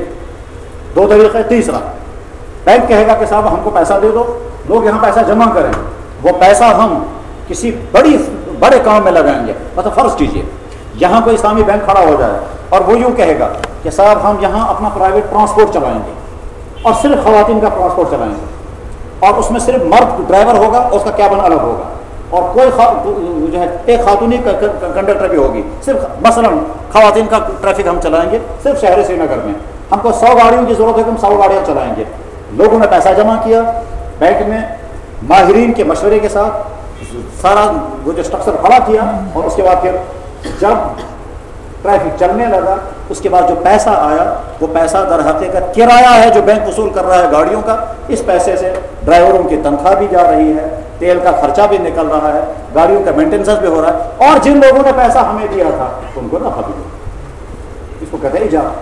2 طریقے۔ تیسرا، بینک کہے گا کہ صاحب ہم کو پیسہ دے دو، لوگ یہاں پیسہ جمع کریں، وہ پیسہ ہم کسی بڑے کام میں لگائیں گے۔ مطلب فرض کیجئے یہاں کوئی اسلامی بینک کھڑا ہو جائے اور وہ یوں کہے گا کہ صاحب ہم یہاں اپنا پرائیویٹ ٹرانسپورٹ چلائیں گے، اور صرف خواتین کا ٹرانسپورٹ چلائیں گے، اور اس میں صرف مرد ڈرائیور ہوگا اور اس کا کیبن الگ ہوگا، اور کوئی جو ہے ایک خاتونی کنڈکٹر بھی ہوگی، صرف مثلا خواتین کا ٹریفک ہم چلائیں گے صرف شہر سری نگر میں، ہم کو 100 گاڑیوں کی ضرورت ہے کہ ہم 100 گاڑیاں چلائیں گے۔ لوگوں نے پیسہ جمع کیا، بینک میں ماہرین کے مشورے کے ساتھ سارا وہ جو اسٹرکچر کھڑا کیا، اور اس کے بعد پھر جب ٹریفک چلنے لگا، اس کے بعد جو پیسہ آیا وہ پیسہ در حقیقت کرایہ ہے جو بینک وصول کر رہا ہے گاڑیوں کا، اس پیسے سے ڈرائیوروں کی تنخواہ بھی جا رہی ہے، تیل کا خرچہ بھی نکل رہا ہے، گاڑیوں کا مینٹیننس بھی ہو رہا ہے، اور جن لوگوں نے پیسہ ہمیں دیا تھا ان کو نفع بھی دیا۔ اس کو کہتے ہیں اجارہ۔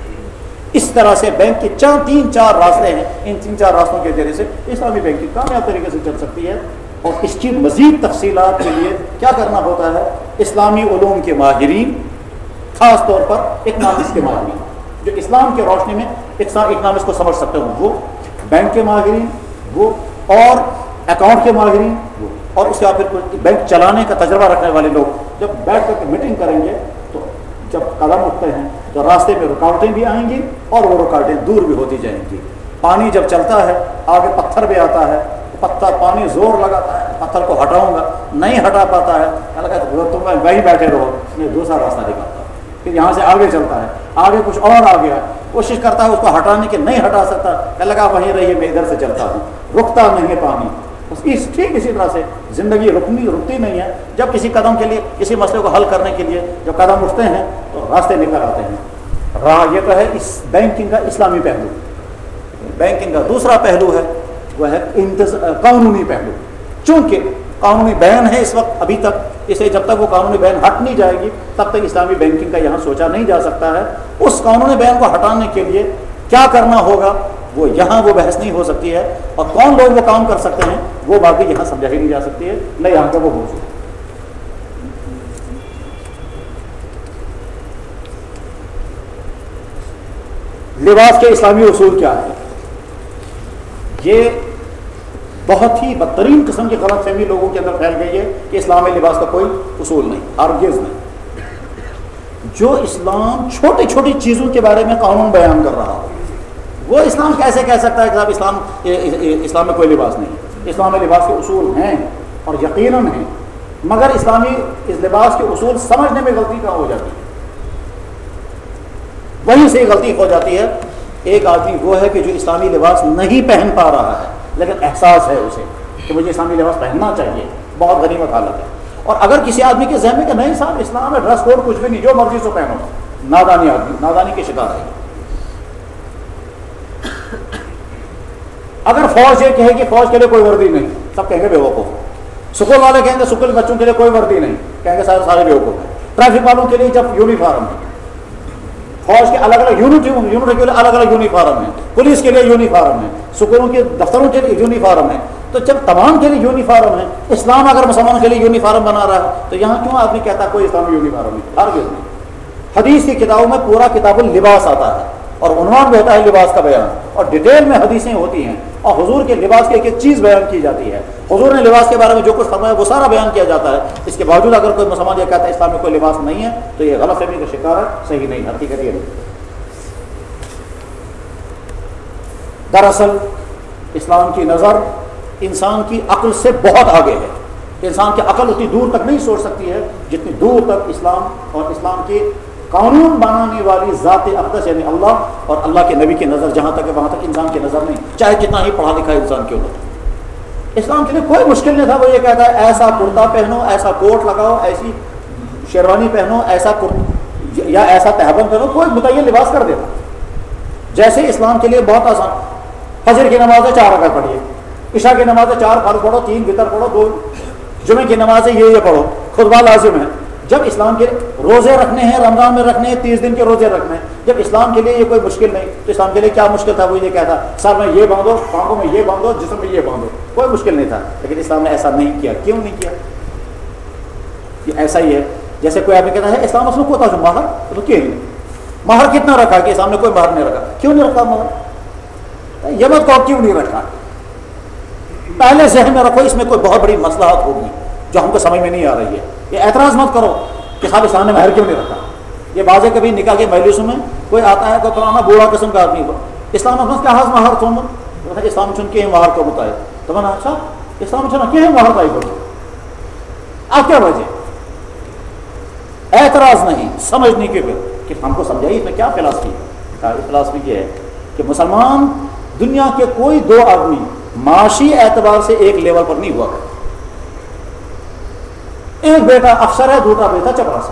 اس طرح سے بینک کے 3-4 راستے ہیں، ان 3-4 راستوں کے ذریعے سے اسلامی بینکنگ کامیاب طریقے سے چل سکتی ہے۔ اور اس کی مزید تفصیلات کے لیے کیا کرنا ہوتا ہے، اسلامی علوم کے ماہرین خاص طور پر اکنامکس کے ماہرین جو اسلام کی روشنی میں اکنامکس کو سمجھ سکتے ہوں، وہ بینک کے ماہرین، وہ اور اکاؤنٹ کے ماہرین، وہ اور اس کے بعد پھر بینک چلانے کا تجربہ رکھنے والے لوگ جب بیٹھ کر کے میٹنگ کریں گے تو جب قدم اٹھتے ہیں تو راستے میں رکاوٹیں بھی آئیں گی اور وہ رکاوٹیں دور بھی ہوتی جائیں گی. پانی جب چلتا ہے آگے پتھر بھی آتا ہے، پتھر پانی زور لگاتا ہے، پتھر کو ہٹاؤں گا نہیں ہٹا پاتا ہے، تم وہیں بیٹھے رہو، میں دوسرا راستہ نکالتا ہوں، پھر یہاں سے آگے چلتا ہے، آگے کچھ اور آ گیا، کوشش کرتا ہے اس کو ہٹانے کی، نہیں ہٹا سکتا، کہ لگا وہیں رہیے میں ادھر سے چلتا ہوں، رکتا نہیں ہے پانی. ٹھیک اسی طرح سے زندگی رکتی نہیں ہے. جب کسی قدم کے لیے، کسی مسئلے کو حل کرنے کے لیے جب قدم اٹھتے ہیں تو راستے نکل آتے ہیں. یہ تو ہے اس بینکنگ کا اسلامی پہلو. بینکنگ کا دوسرا پہلو ہے وہ ہے قانونی پہلو. چونکہ قانونی بین ہے اس وقت ابھی تک، اس لیے جب تک وہ قانونی بین ہٹ نہیں جائے گی تب تک اسلامی بینکنگ کا یہاں سوچا نہیں جا سکتا ہے. اس قانونی بین کو ہٹانے کے لیے کیا کرنا ہوگا وہ یہاں وہ بحث نہیں ہو سکتی ہے، اور کون لوگ وہ کام کر سکتے ہیں وہ باقی یہاں سمجھا ہی نہیں جا سکتی ہے، نہ یہاں کا وہ موضوع. لباس کے اسلامی اصول کیا ہے؟ یہ بہت ہی بدترین قسم کی غلط فہمی لوگوں کے اندر پھیل گئی ہے کہ اسلام میں لباس کا کوئی اصول نہیں، ہرگز نہیں. جو اسلام چھوٹی چھوٹی چیزوں کے بارے میں قانون بیان کر رہا ہو وہ اسلام کیسے کہہ سکتا ہے کہ صاحب اسلام میں کوئی لباس نہیں ہے؟ اسلام میں لباس کے اصول ہیں اور یقیناً ہیں، مگر اسلامی اس لباس کے اصول سمجھنے میں غلطی کہاں ہو جاتی ہے؟ وہیں سے غلطی ہو جاتی ہے. ایک آدمی وہ ہے کہ جو اسلامی لباس نہیں پہن پا رہا ہے لیکن احساس ہے اسے کہ مجھے اسلامی لباس پہننا چاہیے، بہت غنیمت حالت ہے. اور اگر کسی آدمی کے ذہن میں کہ نہیں صاحب اسلام میں ڈریس کوڈ کچھ بھی نہیں، جو مرضی سے پہنو، نادانی آدمی، نادانی کے شکار ہے. اگر فوج یہ کہے کہ فوج کے لیے کوئی وردی نہیں، سب کہیں گے بیوقوف. سکول والے کہیں گے سکول بچوں کے لیے کوئی وردی نہیں، کہیں گے سارے بیوقوف ہیں. ٹریفک والوں کے لیے جب یونیفارم ہے، فوج کے الگ الگ یونٹ کے لیے الگ الگ یونیفارم ہے، پولیس کے لیے یونیفارم ہے، سکولوں کے دفتروں کے لیے یونیفارم ہے. تو جب تمام کے لیے یونیفارم ہے، اسلام اگر مسلمانوں کے لیے یونیفارم بنا رہا ہے تو یہاں کیوں آدمی کہتا ہے کوئی اسلامی یونیفارم نہیں؟ ہرگز نہیں. حدیث کی کتابوں میں پورا کتاب اللباس آتا ہے اور عنوان بھی ہوتا ہے لباس کا بیان، اور ڈیٹیل میں حدیثیں ہوتی ہیں اور حضور کے لباس کی ایک ایک چیز بیان کی جاتی ہے. حضور نے لباس کے بارے میں جو کچھ فرمایا وہ سارا بیان کیا جاتا ہے. اس کے باوجود اگر کوئی مسلمان یہ کہتا ہے اسلام میں کوئی لباس نہیں ہے تو یہ غلط فہمی کا شکار ہے، صحیح نہیں، حقیقت یہ نہیں. دراصل اسلام کی نظر انسان کی عقل سے بہت آگے ہے. انسان کی عقل اتنی دور تک نہیں سوچ سکتی ہے جتنی دور تک اسلام اور اسلام کے قانون بنانے والی ذات اقدس یعنی اللہ اور اللہ کے نبی کی نظر جہاں تک ہے وہاں تک انسان کی نظر نہیں، چاہے کتنا ہی پڑھا لکھا انسان کیوں نہ. اسلام کے لیے کوئی مشکل نہیں تھا. وہ یہ کہتا ہے ایسا کرتا پہنو، ایسا کوٹ لگاؤ، ایسی شیروانی پہنو، ایسا یا ایسا تہبند پہنو، کوئی متعین لباس کر دیتا. جیسے اسلام کے لیے بہت آسان، فجر کی نمازیں 4 رکعت پڑھیے، عشاء کی نمازیں 4 فرض پڑھو، 3 وتر پڑھو، 2 جمعے کی نمازیں یہ پڑھو، خطبہ لازم ہے. جب اسلام کے روزے رکھنے ہیں، رمضان میں رکھنے ہیں، 30 دن کے روزے رکھنے ہیں، جب اسلام کے لیے یہ کوئی مشکل نہیں تو اسلام کے لیے کیا مشکل تھا؟ وہ یہ کہتا سر میں یہ باندھو، ٹانگوں میں یہ باندھو، جسم میں یہ باندھو، کوئی مشکل نہیں تھا. لیکن اسلام نے ایسا نہیں کیا. کیوں نہیں کیا؟ یہ ایسا ہی ہے جیسے کوئی آدمی کہتا ہے اسلام اصل کو ہوتا ہے مہر، تو کیوں نہیں؟ مہر کتنا رکھا کہ اسلام نے کوئی مہر نہیں رکھا؟ کیوں نہیں رکھا مہر؟ یہ مت کہو کیوں نہیں رکھا. پہلے ذہن میں رکھو اس میں کوئی بہت بڑی مصلحت ہوگی جو ہم کو سمجھ میں نہیں آ رہی ہے. یہ اعتراض مت کرو کہ صاحب اسلام نے مہر کیوں نہیں رکھا. یہ بازے کبھی نکاح کے مجلسوں میں کوئی آتا ہے کوئی پرانا بوڑھا قسم کا آدمی، اسلام میں کیا حاض مہر تم اسلام چن کے مہر کو بتائے تو میں نے اچھا اسلام چنا کیا ہے مہر پائی کرو. آپ کیا وجہ؟ اعتراض نہیں، سمجھنے کے پھر کہ ہم کو سمجھائیے اس میں کیا فلاسفی ہے. فلاسفی یہ ہے کہ مسلمان دنیا کے کوئی 2 آدمی معاشی اعتبار سے ایک لیول پر نہیں ہوا کرتے. ایک بیٹا افسر ہے، دوسرا بیٹا چپراسی.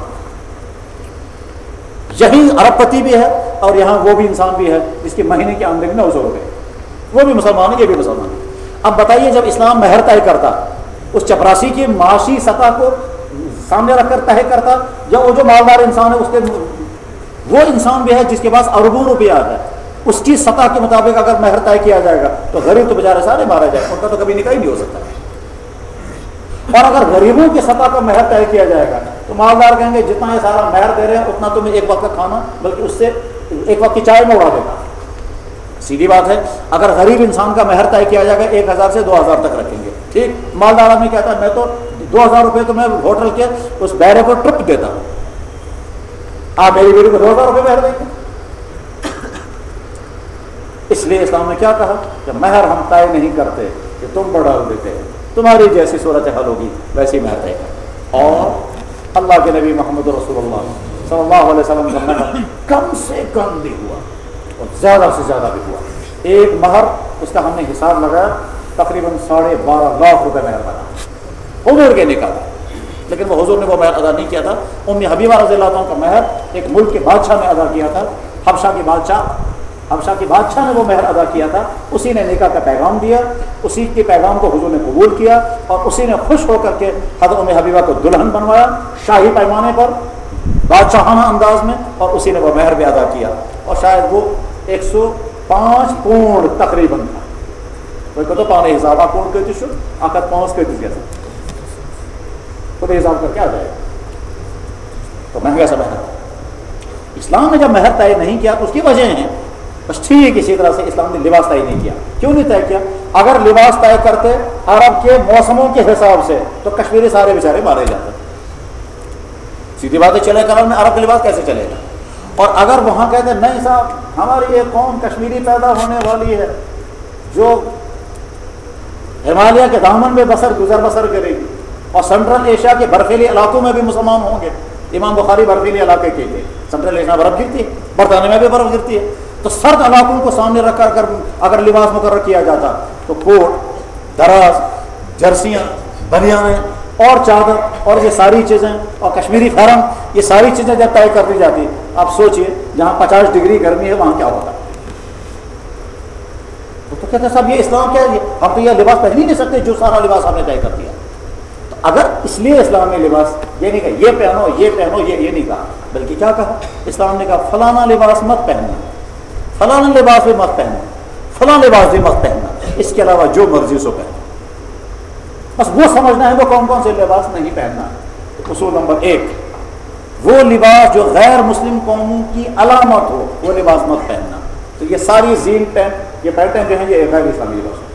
یہی ارب پتی بھی ہے اور یہاں وہ بھی انسان بھی ہے جس کی مہینے کی آمدنی 900 روپئے، وہ بھی مسلمان ہے، یہ بھی مسلمان ہے. اب بتائیے جب اسلام مہر طے کرتا اس چپراسی کی معاشی سطح کو سامنے رکھ کر طے کرتا، یا وہ جو مالدار انسان ہے اس کے وہ انسان بھی ہے جس کے پاس اربوں روپیہ آتا ہے، اس کی سطح کے مطابق اگر مہر طے کیا جائے گا تو غریب تو بیچارے سارے مارا جائے، ان کا تو کبھی نکاح ہی نہیں ہو سکتا. اور اگر غریبوں کی سطح پر مہر طے کیا جائے گا تو مالدار کہیں گے جتنا یہ سارا مہر دے رہے ہیں اتنا تمہیں ایک وقت کا کھانا بلکہ اس سے ایک وقت کی چائے میں اڑا دیتا. سیدھی بات ہے. اگر غریب انسان کا مہر طے کیا جائے گا 1000 سے 2000 تک رکھیں گے, ٹھیک. مالدار آدمی کہتا ہے میں تو 2000 روپے تو میں ہوٹل کے اس بیرے کو ٹرپ دیتا ہوں, آپ میری بیٹی کو 2000 روپے مہر دیں گے. اس لیے اسلام نے کیا کہا کہ مہر ہم طے نہیں کرتے کہ تم پر ڈال دیتے ہیں, تمہاری جیسی صورت حال ہوگی ویسی مہر طے کر. اور اللہ کے نبی محمد رسول اللہ صلی اللہ علیہ وسلم کا مہر کم سے کم بھی ہوا اور زیادہ سے زیادہ بھی ہوا. ایک مہر اس کا ہم نے حساب لگایا تقریباً 12.5 لاکھ روپے مہر بنا حضور کے نکاح, لیکن وہ حضور نے وہ مہر ادا نہیں کیا تھا. ام حبیبہ رضی اللہ عنہ کا مہر ایک ملک کے بادشاہ نے ادا کیا تھا, حبشہ کے بادشاہ نے وہ مہر ادا کیا تھا. اسی نے نکاح کا پیغام دیا, اسی کے پیغام کو حضور نے قبول کیا اور اسی نے خوش ہو کر کے حضرت ام حبیبہ کو دلہن بنوایا شاہی پیمانے پر بادشاہانہ انداز میں, اور اسی نے وہ مہر بھی ادا کیا. اور شاید وہ 105 پونڈ تقریباً تھا. کوئی کہتا پانے حساب آپ پونڈ کہتے شو آقت 5 کہتے جیسا تو بھی حساب کر کے آ جائے گا, تو مہنگا سا مہر. اسلام نے جب مہر طے نہیں کیا تو اس کی وجہ ہیں, بس ٹھیک اسی طرح سے اسلام نے لباس طے نہیں کیا. کیوں نہیں طے کیا؟ اگر لباس طے کرتے عرب کے موسموں کے حساب سے تو کشمیری سارے بیچارے مارے جاتے. سیدھی بات ہے, چلے کلام میں عرب کا لباس کیسے چلے گا؟ اور اگر وہاں کہتے نہیں صاحب ہماری یہ قوم کشمیری پیدا ہونے والی ہے جو ہمالیہ کے دامن میں گزر بسر کرے گی اور سینٹرل ایشیا کے برفیلی علاقوں میں بھی مسلمان ہوں گے. امام بخاری برفیلی علاقے کے لیے, سینٹرل ایشیا برف گرتی ہے, برطانیہ میں بھی برف گرتی ہے, تو سرد علاقوں کو سامنے رکھ کر اگر لباس مقرر کیا جاتا تو کوٹ, دراز, جرسیاں, بنیانیں اور چادر اور یہ ساری چیزیں اور کشمیری فیرن, یہ ساری چیزیں جب طے کر دی جاتی, آپ سوچئے جہاں 50 ڈگری گرمی ہے وہاں کیا ہوتا. تو کہتے ہیں صاحب یہ اسلام کیا ہے, ہم تو یہ لباس پہن ہی نہیں سکتے جو سارا لباس ہم نے طے کر دیا. تو اگر اس لیے اسلام نے لباس یہ نہیں کہا یہ پہنو یہ نہیں کہا, بلکہ کیا کہا اسلام نے کہا فلانا لباس مت پہننا, فلانا لباس بھی مت پہننا, فلانا لباس بھی مت پہننا, اس کے علاوہ جو مرضی سو پہننا. بس وہ سمجھنا ہے وہ کون کون سے لباس نہیں پہننا. اصول نمبر 1, وہ لباس جو غیر مسلم قوموں کی علامت ہو وہ لباس مت پہننا. تو یہ ساری زین پینٹ یہ پیٹرن جو ہیں یہ غیر اسلامی لباس ہے.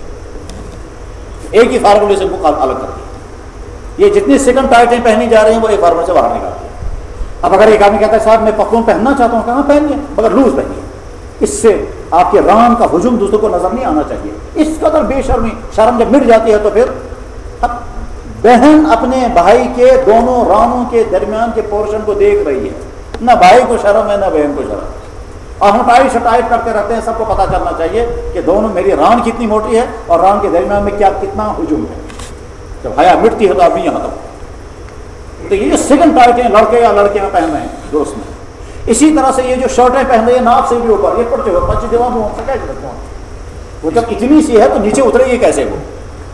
ایک ہی فارمولے سے وہ الگ کر دیا. یہ جتنی سیکنڈ ٹائٹیں پہنی جا رہی ہیں وہ ایک فارمولے سے باہر نکال دیا. اب اگر ایک آدمی کہتا ہے صاحب میں پختون پہننا چاہتا ہوں, کہاں پہنیے مگر لوز پہنیے. اس سے آپ کے ران کا ہجوم دوسروں کو نظر نہیں آنا چاہیے. اس قدر بے شرمی شرم جب مٹ جاتی ہے تو پھر بہن اپنے بھائی کے دونوں رانوں کے درمیان کے پورشن کو دیکھ رہی ہے, نہ بھائی کو شرم ہے نہ بہن کو شرم. اور ہم ٹائٹ شٹائٹ کرتے رہتے ہیں, سب کو پتہ چلنا چاہیے کہ دونوں میری ران کتنی موٹی ہے اور ران کے درمیان میں کتنا ہجوم ہے. جب حیا مٹتی ہے تو ابھی یہاں تک. تو یہ جو سیکنڈ ٹائٹیں لڑکے یا لڑکیاں پہن رہے ہیں دوست میں, اسی طرح سے یہ جو شرٹیں پہن رہی ہیں ناک سے بھی اوپر, یہ پڑتے ہوئے 25 دیوان ہو سکے وہ جب اتنی سی ہے تو نیچے اترے گی کیسے؟ وہ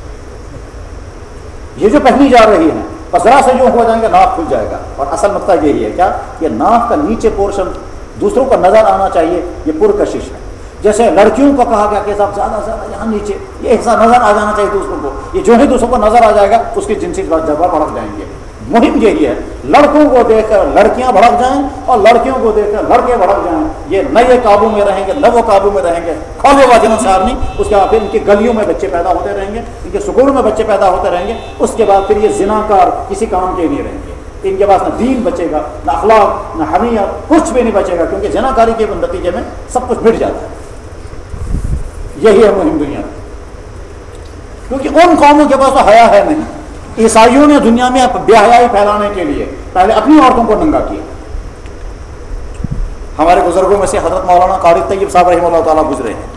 یہ جو پہنی جا رہی ہے بس ذرا سے جو ہو جائیں گے ناک کھل جائے گا. اور اصل نقطہ یہی ہے کیا کہ ناک کا نیچے پورشن دوسروں کو نظر آنا چاہیے, یہ پرکشش ہے. جیسے لڑکیوں کو کہا گیا کہ صاحب زیادہ سے زیادہ یہاں نیچے یہ حصہ نظر آ جانا چاہیے دوسروں کو, یہ جو ہی دوسروں کو نظر آ جائے گا اس کی جنسی جذبہ بھڑک جائیں گے. مہم یہی ہے, لڑکوں کو دیکھ کر لڑکیاں بھڑک جائیں اور لڑکیوں کو دیکھ کر لڑکے بھڑک جائیں. یہ نہ یہ قابو میں رہیں گے نہ وہ قابو میں رہیں گے. کھولے ہوا جنم سارنی, اس کے بعد پھر ان کی گلیوں میں بچے پیدا ہوتے رہیں گے, ان کے سکولوں میں بچے پیدا ہوتے رہیں گے. اس کے بعد پھر یہ زناکار کسی کام کے نہیں رہیں گے. ان کے پاس نہ دین بچے گا, نہ اخلاق, نہ حمیت, کچھ بھی نہیں بچے گا, کیونکہ زناکاری کے نتیجے میں سب کچھ مٹ جاتا ہے. یہی ہے مہم دنیا کی, کیونکہ ان قوموں کے پاس تو حیا ہے نہیں. عیسائیوں نے دنیا میں بے حیائی پھیلانے کے لیے پہلے اپنی عورتوں کو ننگا کیا. ہمارے بزرگوں میں سے حضرت مولانا قاری طیب صاحب رحمہ اللہ تعالیٰ گزرے ہیں.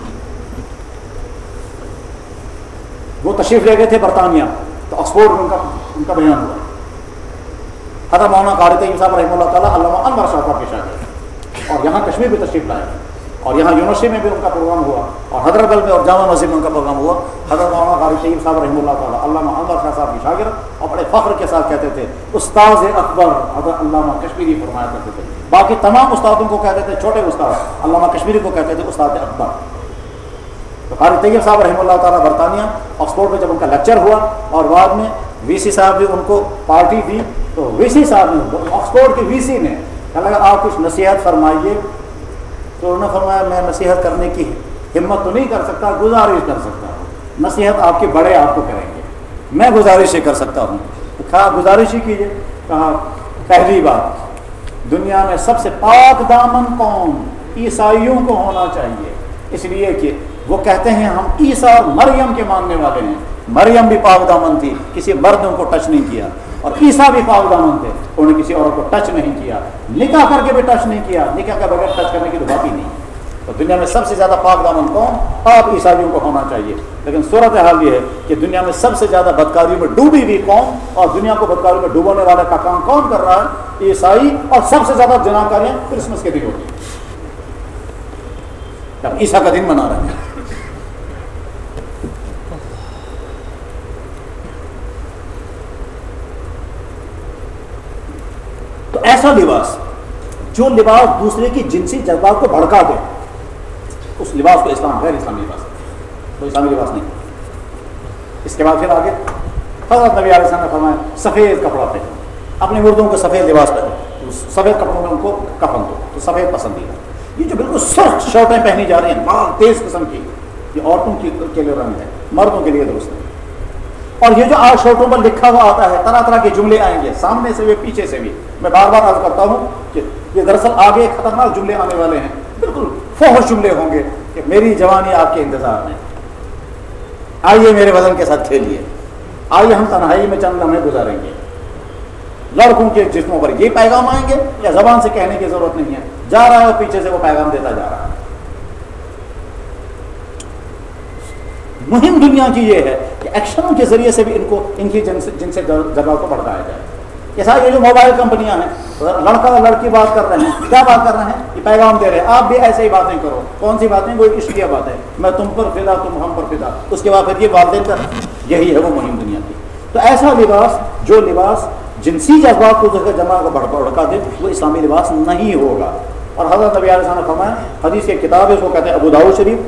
وہ تشریف لے گئے تھے برطانیہ, تو آکسفورڈ میں ان کا بیان ہوا. حضرت مولانا قاری طیب صاحب رحمہ اللہ تعالیٰ علامہ انور شاہ صاحب کے شاگرد, اور یہاں کشمیر بھی تشریف لائے, اور یہاں یونیورسٹی میں بھی ان کا پروگرام ہوا, اور حیدرآباد میں اور جامع مسجد میں ان کا پروگرام ہوا. حضرت مولانا قاری طیب صاحب رحمہ اللہ تعالیٰ علامہ انور شاہ صاحب کے شاگرد, اور بڑے فخر کے ساتھ کہتے تھے استاذ اکبر حضرت علامہ کشمیری فرمایا کرتے تھے. باقی تمام استادوں کو کہتے تھے چھوٹے استاد, علامہ کشمیری کو کہتے تھے استاد اکبر. تو قاری طیب صاحب رحمہ اللہ تعالیٰ برطانیہ آکسفورڈ میں جب ان کا لیکچر ہوا, اور بعد میں وی سی صاحب بھی ان کو پارٹی دی تو وی سی صاحب نے, آکسفورڈ کے وی سی نے کہا لگا آپ کچھ نصیحت فرمائیے. تو انہوں نے فرمایا میں نصیحت کرنے کی ہمت تو نہیں کر سکتا, گزارش کر سکتا ہوں. نصیحت آپ کے بڑے آپ کو کریں گے, میں گزارش ہی کر سکتا ہوں. کہا گزارش ہی کیجیے. کہا پہلی بات, دنیا میں سب سے پاک دامن قوم عیسائیوں کو ہونا چاہیے, اس لیے کہ وہ کہتے ہیں ہم عیسیٰ اور مریم کے ماننے والے ہیں. مریم بھی پاک دامن تھی, کسی مردوں کو ٹچ نہیں کیا, اور عیسیٰ بھی پاک دامن تھے, انہوں نے کسی عورت کو ٹچ نہیں کیا, نکاح کر کے بھی ٹچ نہیں کیا, نکاح کے بغیر ٹچ کرنے کی تو بات ہی نہیں. تو دنیا میں سب سے زیادہ پاک دامن قوم آپ عیسائیوں کو ہونا چاہیے. لیکن صورتحال یہ ہے کہ دنیا میں سب سے زیادہ بدکاریوں میں ڈوبی ہوئی قوم, اور دنیا کو بدکاریوں میں ڈوبانے والا کا کام کون کر رہا ہے؟ عیسائی. اور سب سے زیادہ زناکاریاں کرسمس کے دن ہوتی ہیں, جب عیسیٰ کا دن منا رہے ہیں. تو ایسا لباس جو لباس دوسرے کی جنسی جذبات کو بھڑکا دے, اس لباس کو اسلام غیر اسلامی لباس ہے, تو اسلامی لباس نہیں. اس کے بعد پھر آگے حضرت نبی علیہ السلام نے فرمایا سفید کپڑا پہنو, اپنے مردوں کو سفید لباس پہنو, سفید کپڑوں میں ان کو کفن دو, تو سفید پسندیدہ. یہ جو بالکل سخت شرٹیں پہنی جا رہی ہیں لال تیز قسم کی, یہ عورتوں کے لیے رنگ ہے, مردوں کے لیے درست ہے. اور یہ جو آج شرٹوں پر لکھا ہوا آتا ہے, طرح طرح کے جملے آئیں گے, سامنے سے بھی پیچھے سے بھی. میں بار بار عرض کرتا ہوں کہ یہ دراصل آگے خطرناک جملے آنے والے ہیں, بالکل فحش جملے ہوں گے کہ میری جوانی آپ کے انتظار میں, آئیے میرے وزن کے ساتھ کھیلیے, آئیے ہم تنہائی میں چند لمحے گزاریں گے. لڑکوں کے جسموں پر یہ پیغام آئیں گے, یا زبان سے کہنے کی ضرورت نہیں ہے, جا رہا ہے اور پیچھے سے وہ پیغام دیتا جا رہا ہے. مہم دنیا کی یہ ہے کہ ایکشنوں کے ذریعے سے بھی ان کی جن سے جگہ کو بڑھایا جائے. جیسا یہ جو موبائل کمپنیاں ہیں, لڑکا اور لڑکی بات کر رہے ہیں, کیا بات کر رہے ہیں؟ یہ پیغام دے رہے ہیں آپ بھی ایسے ہی باتیں کرو. کون سی باتیں؟ وہ عشق کی بات ہے, میں تم پر فدا تم ہم پر فدا. اس کے بعد پھر یہ والدین کا, یہی ہے وہ مہم دنیا کی. تو ایسا لباس جو لباس جنسی جذبات کو جمع کو بڑھکا دے, وہ اسلامی لباس نہیں ہوگا. اور حضرت نبی علیہ السلام نے فرمایا, حدیث کی کتاب ہے اس کو کہتے ہیں ابو داؤد شریف,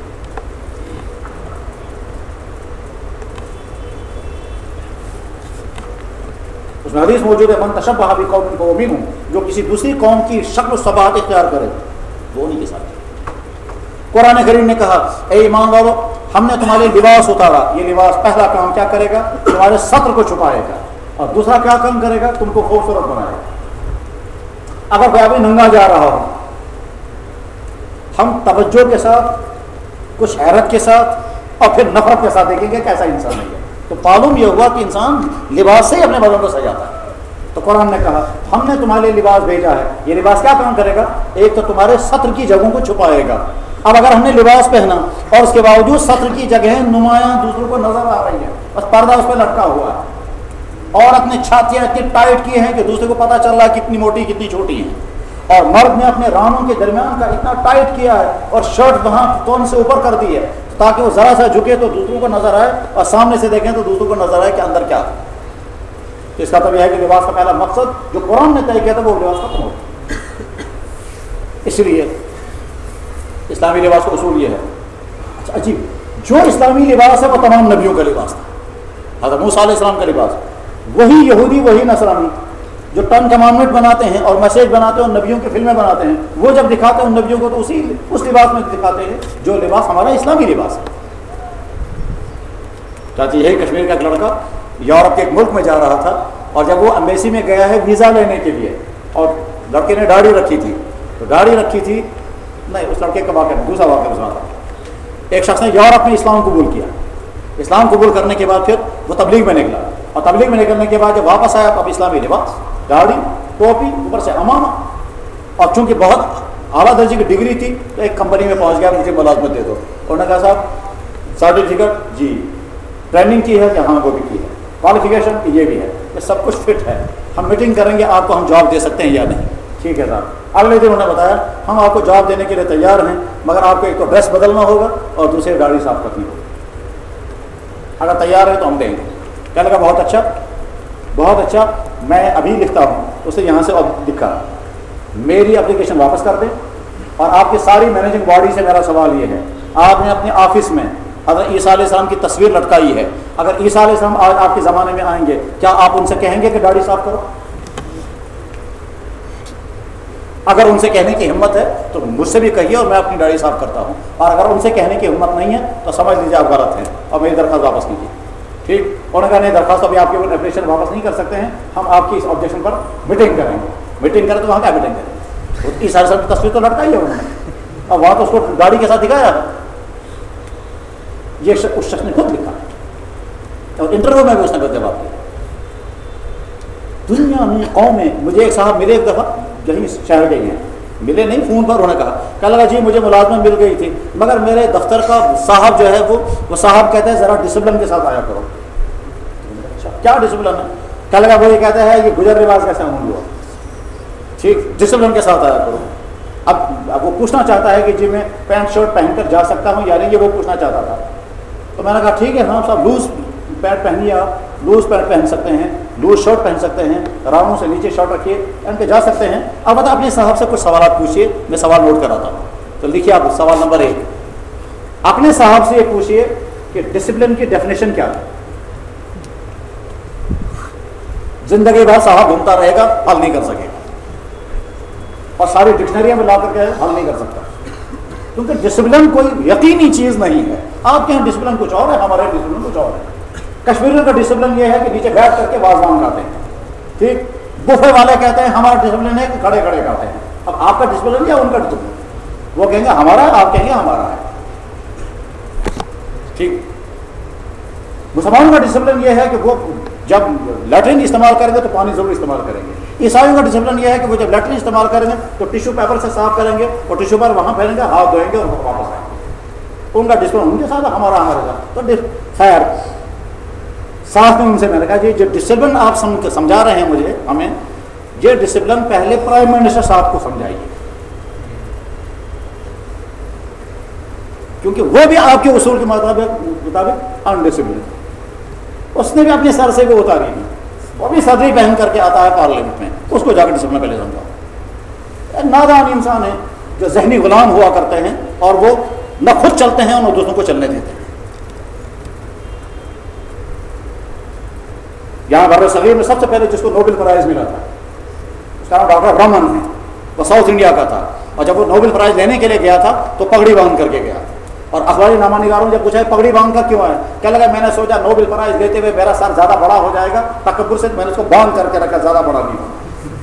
اس میں حدیث موجود ہے من تشبہ بقوم فہو منہم, جو کسی دوسری قوم کی شکل و صفات اختیار کرے وہ انہی کے ساتھ. قرآن کریم نے کہا اے ایمان والو ہم نے تمہارے لباس اتارا, یہ لباس پہلا کام کیا کرے گا؟ تمہارے سطر کو چھپائے گا, اور دوسرا کیا کام کرے گا؟ تم کو خوبصورت بنائے گا. اگر کوئی ابھی ننگا جا رہا ہو, ہم توجہ کے ساتھ, کچھ حیرت کے ساتھ اور پھر نفرت کے ساتھ دیکھیں گے کیسا انسان ہے. تو معلوم یہ ہوا کہ انسان لباس سے ہی اپنے بدن کو سجاتا ہے. تو قرآن نے کہا ہم نے تمہارے لیے لباس بھیجا ہے, یہ لباس کیا کام کرے گا؟ ایک تو تمہارے سطر کی جگہوں کو چھپائے گا. اب اگر ہم نے لباس پہنا اور اس کے باوجود سطر کی جگہیں نمایاں دوسروں کو نظر آ رہی ہیں, بس پردہ اس پہ لٹکا ہوا ہے, اور اپنے چھاتیاں اتنی ٹائٹ کی ہیں کہ دوسرے کو پتہ چل رہا ہے کتنی موٹی کتنی چھوٹی ہیں, اور مرد نے اپنے رانوں کے درمیان کا اتنا ٹائٹ کیا ہے اور شرٹ وہاں تون سے اوپر کر دی ہے تاکہ وہ ذرا سا جھکے تو دوسروں کو نظر آئے, اور سامنے سے دیکھیں تو دوسروں کو نظر آئے کہ اندر کیا ہے. تو اس کا طب یہ ہے کہ لباس کا پہلا مقصد جو قرآن نے طے کیا تھا وہ لباس ختم ہو. اس لیے اسلامی لباس کا اصول یہ ہے. اچھا عجیب, جو اسلامی لباس ہے وہ تمام نبیوں کا لباس تھا. حضرت موسیٰ علیہ السلام کا لباس, وہی یہودی وہی نصرانی جو ٹن کمانڈمنٹ بناتے ہیں اور میسیج بناتے ہیں اور نبیوں کی فلمیں بناتے ہیں, وہ جب دکھاتے ہیں ان نبیوں کو تو اس لباس میں دکھاتے ہیں جو لباس ہمارا اسلامی لباس ہے. چاچی یہی کشمیر کا ایک لڑکا یورپ کے ایک ملک میں جا رہا تھا, اور جب وہ ایمبیسی میں گیا ہے ویزا لینے کے لیے, اور لڑکے نے داڑھی رکھی تھی, تو داڑھی رکھی تھی نہیں, اس لڑکے کا واقعہ دوسرا واقعہ بتا رہا. ایک شخص نے یورپ میں اسلام قبول کیا, اسلام قبول کرنے کے بعد پھر وہ تبلیغ میں نکلا, اور تبلیغ میں نکلنے کے بعد جب واپس آیا تو اب اسلامی لباس, داڑھی, ٹوپی, اوپر سے امامہ, اور چونکہ بہت اعلیٰ درجے کی ڈگری تھی تو ایک کمپنی میں پہنچ گیا, مجھے ملازمت دے دو. انہوں نے کہا صاحب سرٹیفکیٹ جی, ٹریننگ کی ہے کہ ہاں وہ بھی کی ہے, کوالیفیکیشن یہ بھی ہے, یہ سب کچھ فٹ ہے, ہم میٹنگ کریں گے آپ کو ہم جاب دے سکتے ہیں یا نہیں. ٹھیک ہے صاحب. اگلے دن انہوں نے بتایا ہم آپ کو جاب دینے کے لیے تیار ہیں, مگر آپ کو ایک تو ڈریس بدلنا ہوگا اور دوسرے داڑھی صاف کرنی ہوگی. اگر تیار ہے تو ہم دیں گے. کیا لگا بہت اچھا, بہت اچھا, میں ابھی لکھتا ہوں. اسے یہاں سے لکھا میری اپلیکیشن واپس کر دیں, اور آپ کی ساری مینیجنگ باڈی سے میرا سوال یہ ہے, آپ نے اپنے آفس میں حضرت عیسیٰ علیہ السلام کی تصویر لٹکائی ہے, اگر عیسیٰ علیہ السلام آج آپ کے زمانے میں آئیں گے کیا آپ ان سے کہیں گے کہ داڑھی صاف کرو؟ اگر ان سے کہنے کی ہمت ہے تو مجھ سے بھی کہیے اور میں اپنی داڑھی صاف کرتا ہوں، اور اگر ان سے کہنے کی ہمت نہیں ہے تو سمجھ لیجیے آپ غلط ہیں اور میری درخواست واپس کیجیے. ٹھیک. انہوں نے کہا نہیں درخواست ابھی آپ کی اپلیکیشن واپس نہیں کر سکتے ہیں، ہم آپ کی اس آبجیکشن پر میٹنگ کریں گے. میٹنگ کریں تو وہاں کیا میٹنگ کریں؟ اتنی ساری سب کی تصویر تو لٹکائی ہے انہوں نے، اور وہاں تو اس کو گاڑی کے ساتھ دکھایا. یہ اس شخص نے خود لکھا اور انٹرویو میں بھی اس نے جواب دیا. دنیا میں قومیں، مجھے ایک صاحب ملے ایک دفعہ کہیں شہر گئی ہیں، ملے نہیں فون پر، انہوں نے کہا لگا جی مجھے ملازمت مل گئی تھی مگر میرے دفتر کا صاحب جو ہے وہ صاحب کہتے ہیں ذرا ڈسپلن کے ساتھ آیا کرو. کیا ڈسپلن ہے؟ کہا لگا وہ یہ کہتا ہے یہ گزر رواج کیسے عمل ہوا. ٹھیک. ڈسپلن کے ساتھ آیا کرو. اب وہ پوچھنا چاہتا ہے کہ جی میں پینٹ شرٹ پہن کر جا سکتا ہوں یا نہیں، یہ وہ پوچھنا چاہتا تھا. تو میں نے کہا ٹھیک ہے صاحب لوز پینٹ پہنیے، آپ لوز پینٹ پہن سکتے ہیں، لوز شرٹ پہن سکتے ہیں، رانوں سے نیچے شرٹ رکھیے پہن کے جا سکتے ہیں. اب بتا اپنے صاحب سے کچھ سوالات پوچھیے، میں سوال نوٹ کراتا ہوں. تو لکھیے آپ سوال نمبر 1، اپنے صاحب سے یہ پوچھیے کہ ڈسپلن کی ڈیفینیشن کیا ہے. زندگی بھر صاحب گھومتا رہے گا، حل نہیں کر سکے گا، اور ساری ڈکشنریاں میں لا کر کے حل نہیں کر سکتا، کیونکہ ڈسپلن کوئی یقینی چیز نہیں ہے. آپ کے یہاں ڈسپلن کچھ اور ہے، ہمارے یہاں ڈسپلن کچھ اور ہے. کشمیریوں کا ڈسپلن یہ ہے کہ نیچے بیٹھ کر کے واضوان کھاتے ہیں. ٹھیک. بوفے والے کہتے ہیں ہمارا ڈسپلن ہے کہ کھڑے کھڑے کھاتے ہیں. اب آپ کا ڈسپلن یا ان کا ڈسپلن؟ وہ کہیں گے ہمارا ہے، آپ کہیں گے ہمارا ہے. ٹھیک. مسلمانوں کا ڈسپلن یہ ہے کہ وہ جب لیٹرین استعمال کریں گے تو پانی ضرور استعمال کریں گے. عیسائیوں کا ڈسپلن یہ ہے کہ وہ جب لیٹرین استعمال کریں گے تو ٹیشو پیپر سے صاف کریں گے اور ٹیشو پیپر وہاں پھیلیں گے، ہاتھ دھوئیں گے اور واپس آئیں گے. ان کا ڈسپلن ان کے ساتھ، ہمارا ہمارے ساتھ. تو خیر ساتھ میں ان سے میں نے کہا جی جو ڈسپلن آپ سمجھا رہے ہیں مجھے ہمیں، یہ ڈسپلن پہلے پرائم منسٹر صاحب کو سمجھائیے، کیونکہ وہ بھی آپ کے اصول کے مطابق انڈسپلن. اس نے بھی اپنے سر سے بھی اتاری ہے، وہ بھی صدری پہن کر کے آتا ہے پارلیمنٹ میں، اس کو جا کے ڈسپلن پہلے سمجھاؤ. نادان انسان ہے جو ذہنی غلام ہوا کرتے ہیں اور وہ نہ خود چلتے ہیں اور نہ دوسروں کو چلنے دیتے ہیں. یہاں بر صغیر میں سب سے پہلے جس کو نوبل پرائز ملا تھا اس کا نام ڈاکٹر رمن ہے، وہ ساؤتھ انڈیا کا تھا. اور جب وہ نوبل پرائز لینے کے لیے گیا تھا تو پگڑی باندھ کر کے گیا. اور اخباری نامہ نگاروں نے جب پوچھا پگڑی باندھ کا کیوں ہے، کیا لگا میں نے سوچا نوبل پرائز لیتے ہوئے میرا سر زیادہ بڑا ہو جائے گا، تکبر سے میں نے اس کو باندھ کر کے رکھا، زیادہ بڑا نہیں ہوگا.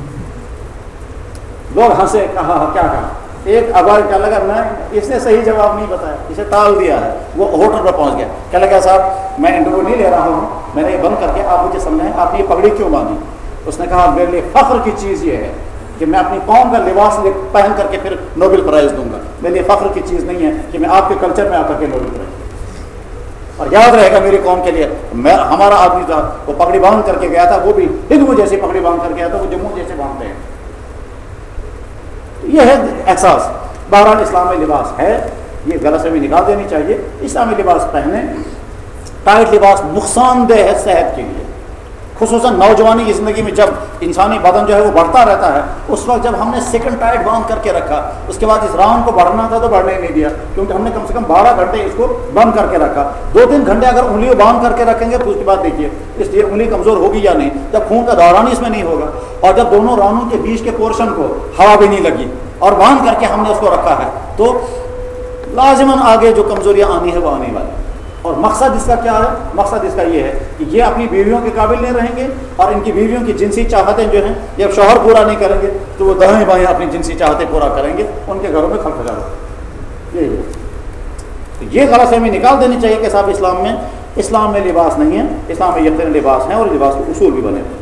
لوگ ہنسے، کہا کیا کہا. ایک اخبار کیا لگا میں اس نے صحیح جواب نہیں بتایا، اسے ٹال دیا ہے. وہ ہوٹل پر پہنچ گیا، کیا لگا صاحب میں انٹرویو نہیں لے رہا ہوں، میں نے یہ بند کر کے آپ مجھے سمجھائیں آپ نے یہ پگڑی کیوں باندھی. اس نے کہا میرے لیے فخر کی چیز یہ ہے کہ میں اپنی قوم کا لباس پہن کر کے پھر نوبل پرائز دوں گا. میرے لیے فخر کی چیز نہیں ہے کہ میں آپ کے کلچر میں آ کر کے نوبل پرائز. اور یاد رہے گا میری قوم کے لیے، ہمارا آدمی تھا وہ پگڑی باندھ کر کے گیا تھا، وہ بھی ہندو جیسی پگڑی باندھ کر گیا تھا، وہ جموں جیسے باندھتے ہیں. یہ ہے احساس. بہرحال اسلامی لباس ہے، یہ غلط سے بھی نکال دینی چاہیے. اسلامی لباس پہنے، ٹائٹ لباس نقصان دہ ہے صحت کے لیے، خصوصاً نوجوانی کی زندگی میں جب انسانی بدن جو ہے وہ بڑھتا رہتا ہے. اس وقت جب ہم نے سیکنڈ ٹائٹ باندھ کر کے رکھا، اس کے بعد اس رام کو بڑھنا تھا تو بڑھنے ہی نہیں دیا، کیونکہ ہم نے کم سے کم 12 گھنٹے اس کو بند کر کے رکھا. 2-3 گھنٹے اگر انگلیوں باندھ کر کے رکھیں گے تو اس کے بعد دیکھیے اس لیے انگلی کمزور ہوگی یا نہیں، جب خون کا دوران اس میں نہیں ہوگا اور جب دونوں رانوں کے بیچ کے پورشن کو ہوا بھی نہیں لگی اور باندھ کر کے ہم نے اس کو رکھا ہے تو لازماً آگے جو کمزوریاں آنی ہے وہ آنے والی. اور مقصد اس کا کیا ہے؟ مقصد اس کا یہ ہے کہ یہ اپنی بیویوں کے قابل نہیں رہیں گے اور ان کی بیویوں کی جنسی چاہتیں جو ہیں جب شوہر پورا نہیں کریں گے تو وہ دائیں بائیں اپنی جنسی چاہتیں پورا کریں گے، ان کے گھروں میں خلخلا ہوگا. یہ غلط فہمی نکال دینی چاہیے کہ صاحب اسلام میں لباس نہیں ہے، اسلام میں یقین لباس ہیں اور لباس کے اصول بھی بنے ہوئے.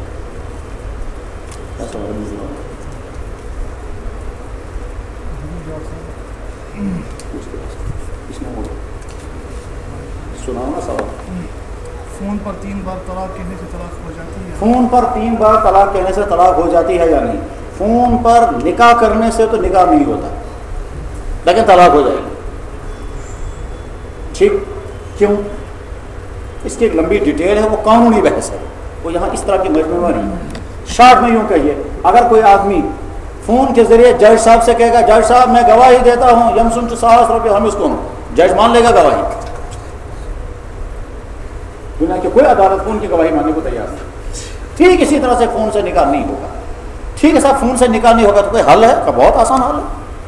فون پر 3 بار طلاق کہنے سے طلاق ہو جاتی ہے؟ فون پر 3 بار طلاق کہنے سے طلاق ہو جاتی ہے یا نہیں؟ فون پر نکاح کرنے سے تو نکاح نہیں ہوتا لیکن طلاق ہو جائے گی. ٹھیک. کیوں؟ اس کی ایک لمبی ڈیٹیل ہے، وہ قانونی بحث ہے، وہ یہاں اس طرح کی مجموعہ نہیں ہے. شارٹ میں یوں کہیے، اگر کوئی آدمی فون کے ذریعے جج صاحب سے کہے گا جج صاحب میں گواہی دیتا ہوں یمسن 60 روپے ہم اس کو، جج مان لے گا گواہی؟ دنیا کی کوئی عدالت فون کی گواہی ماننے کو تیار نہیں. ٹھیک اسی طرح سے فون سے نکاح نہیں ہوگا. ٹھیک ہے صاحب فون سے نکاح نہیں ہوگا تو کوئی حل ہے؟ کا بہت آسان حل ہے.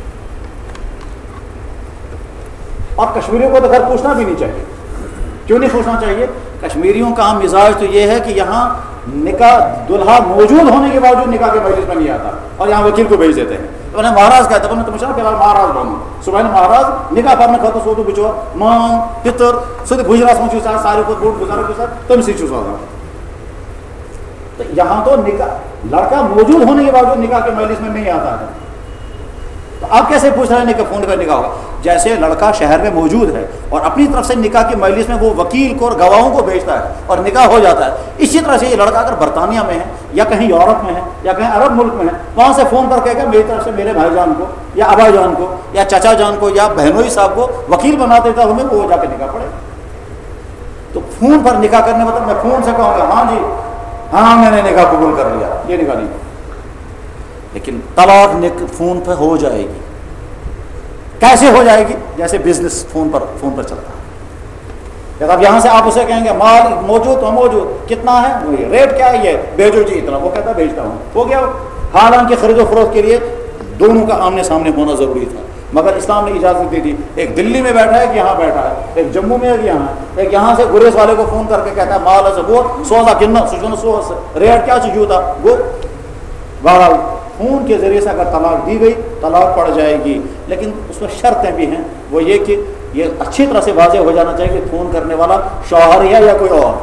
اور کشمیریوں کو تو گھر پوچھنا بھی نہیں چاہیے. کیوں نہیں پوچھنا چاہیے؟ کشمیریوں کا مزاج تو یہ ہے کہ یہاں نکاح دلہا موجود ہونے کے باوجود نکاح کے مجلس میں نہیں آتا اور یہاں وکیل کو بھیج دیتے ہیں. تو میں نے مہاراج کہا تھا تم فی الحال مہاراج بنو صبح مہاراج نکاح پڑھنے کھاتا سو تو بچو ماں پتر سو گجرات میں چوسا سارے کو بوٹ گزارا چوسا تم سے چوسا تھا. تو یہاں تو نکاح لڑکا موجود ہونے کے باوجود نکاح کے مجلس میں نہیں آتا ہے. تو آپ کیسے پوچھ رہے ہیں کہ فون کا نکاح ہوگا؟ جیسے لڑکا شہر میں موجود ہے اور اپنی طرف سے نکاح کی مجلس میں وہ وکیل کو اور گواہوں کو بھیجتا ہے اور نکاح ہو جاتا ہے، اسی طرح سے یہ لڑکا اگر برطانیہ میں ہے یا کہیں یورپ میں ہے یا کہیں عرب ملک میں ہے، وہاں سے فون کر کے کہ میری طرف سے میرے بھائی جان کو یا ابا جان کو یا چچا جان کو یا بہنوئی صاحب کو وکیل بنا دیتا ہوں میں، وہ جا کے نکاح پڑے. تو فون پر نکاح کرنے مطلب میں فون سے کہوں گا ہاں جی ہاں میں نے نکاح قبول کر لیا، یہ نکاح نہیں. لیکن طلاق فون پہ ہو جائے گی. کیسے ہو جائے گی؟ جیسے بزنس فون پر چلتا ہے. اب یہاں سے آپ اسے کہیں گے مال موجود تو موجود کتنا ہے، ریٹ کیا ہے، یہ بھیجو جی اتنا، وہ کہتا ہے بھیجتا ہوں، ہو گیا. حالانکہ خرید و فروخت کے لیے دونوں کا آمنے سامنے ہونا ضروری تھا، مگر اسلام نے اجازت دے دی. ایک دلی میں بیٹھا ہے، ایک یہاں بیٹھا ہے، ایک جموں میں ایک یہاں ہے، ایک یہاں سے گریز والے کو فون کر کے کہتا ہے مال ہے وہ 100 کننا سو ریٹ کیا چیز ہوتا وہ. بہرحال فون کے ذریعے سے اگر طلاق دی گئی طلاق پڑ جائے گی، لیکن اس میں شرطیں بھی ہیں. وہ یہ کہ یہ اچھی طرح سے واضح ہو جانا چاہیے کہ فون کرنے والا شوہر ہے یا کوئی اور.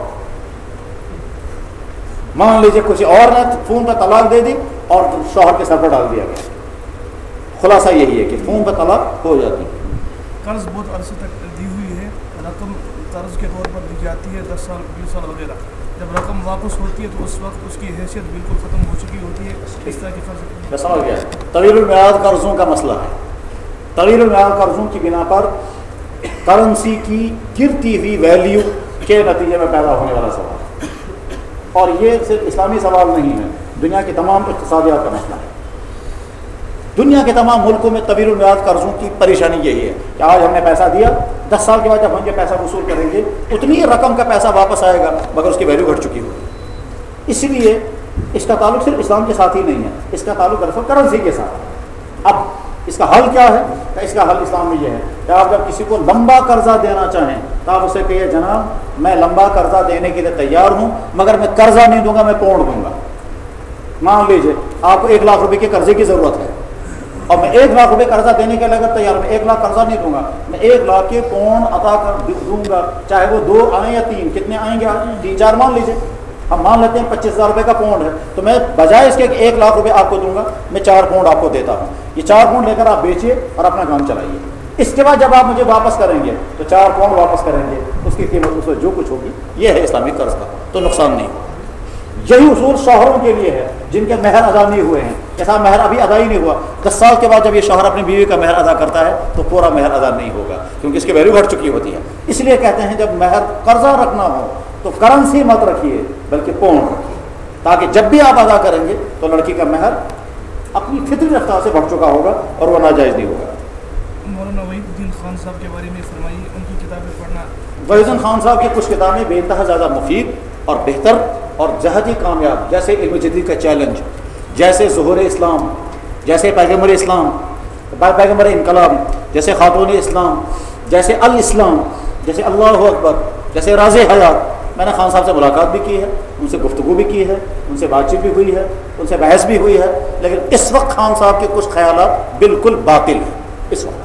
مان لیجیے کچھ اور نے فون پر طلاق دے دی اور شوہر کے سر پر ڈال دیا گیا. خلاصہ یہی ہے کہ فون پر طلاق ہو جاتی. قرض بہت عرصے تک دی ہوئی ہے، رقم قرض کے طور پر دی جاتی ہے 10 سال 20 سال وغیرہ. جب رقم واپس ہوتی ہے تو اس وقت اس کی حیثیت بالکل ختم ہو چکی ہوتی ہے. اس طرح کی قرض میں سمجھ گیا. طویل المیعاد قرضوں کا مسئلہ ہے. طویل المیعاد قرضوں کی بنا پر کرنسی کی گرتی ہوئی ویلیو کے نتیجے میں پیدا ہونے والا سوال، اور یہ صرف اسلامی سوال نہیں ہے، دنیا کے تمام اقتصادیات کا مسئلہ ہے. دنیا کے تمام ملکوں میں طویل المیعاد قرضوں کی پریشانی یہی ہے کہ آج ہم نے پیسہ دیا، 10 سال کے بعد جب ہم یہ پیسہ وصول کریں گے اتنی رقم کا پیسہ واپس آئے گا مگر اس کی ویلیو گھٹ چکی ہوگی. اس لیے اس کا تعلق صرف اسلام کے ساتھ ہی نہیں ہے، اس کا تعلق دراصل کرنسی کے ساتھ. اب اس کا حل کیا ہے؟ کہ اس کا حل اسلام میں یہ ہے کہ آپ جب کسی کو لمبا قرضہ دینا چاہیں تو آپ اسے کہیے جناب میں لمبا قرضہ دینے کے لیے تیار ہوں مگر میں قرضہ نہیں دوں گا، میں پونڈ دوں گا. مان لیجیے آپ کو 1 لاکھ روپے کے قرضے کی ضرورت ہے اور میں 1 لاکھ روپے قرضہ دینے کے لیے اگر تیار ہوں، میں 1 لاکھ قرضہ نہیں دوں گا، میں 1 لاکھ کے پونڈ عطا کر دوں گا، چاہے وہ 2 آئیں یا 3. کتنے آئیں گے؟ 3-4 مان لیجیے. ہم مان لیتے ہیں 25,000 روپے کا پونڈ ہے، تو میں بجائے اس کے 1 لاکھ روپے آپ کو دوں گا میں 4 پونڈ آپ کو دیتا ہوں. یہ 4 پونڈ لے کر آپ بیچیے اور اپنا کام چلائیے. اس کے بعد جب آپ مجھے واپس کریں گے تو 4 پونڈ واپس کریں گے، اس کی قیمت اس میں جو کچھ ہوگی. یہ ہے اسلامی قرض کا، تو نقصان نہیں. یہی اصول شوہروں کے لیے ہے جن کے مہر ادا نہیں ہوئے ہیں. ایسا مہر ابھی ادا ہی نہیں ہوا، 10 سال کے بعد جب یہ شوہر اپنی بیوی کا مہر ادا کرتا ہے تو پورا مہر ادا نہیں ہوگا کیونکہ اس کی ویلیو گھٹ چکی ہوتی ہے. اس لیے کہتے ہیں جب مہر قرضہ رکھنا ہو تو کرنسی مت رکھیے بلکہ پونڈ رکھیے، تاکہ جب بھی آپ ادا کریں گے تو لڑکی کا مہر اپنی فطری رفتار سے بڑھ چکا ہوگا اور وہ ناجائز نہیں ہوگا. مولانا وحید الدین خان صاحب کے بارے میں فرمائیے، ان کی کتابیں پڑھنا. وحید الدین خان صاحب کی کچھ کتابیں بے انتہا زیادہ مفید اور بہتر اور جہتی کامیاب، جیسے علم جدید کا چیلنج، جیسے ظہور اسلام، جیسے پیغمبر اسلام، پیغمبر انقلاب، جیسے خاتون اسلام، جیسے الاسلام، جیسے اللہ اکبر، جیسے راز حیات. میں نے خان صاحب سے ملاقات بھی کی ہے، ان سے گفتگو بھی کی ہے، ان سے بات چیت بھی ہوئی ہے، ان سے بحث بھی ہوئی ہے، لیکن اس وقت خان صاحب کے کچھ خیالات بالکل باطل ہیں. اس وقت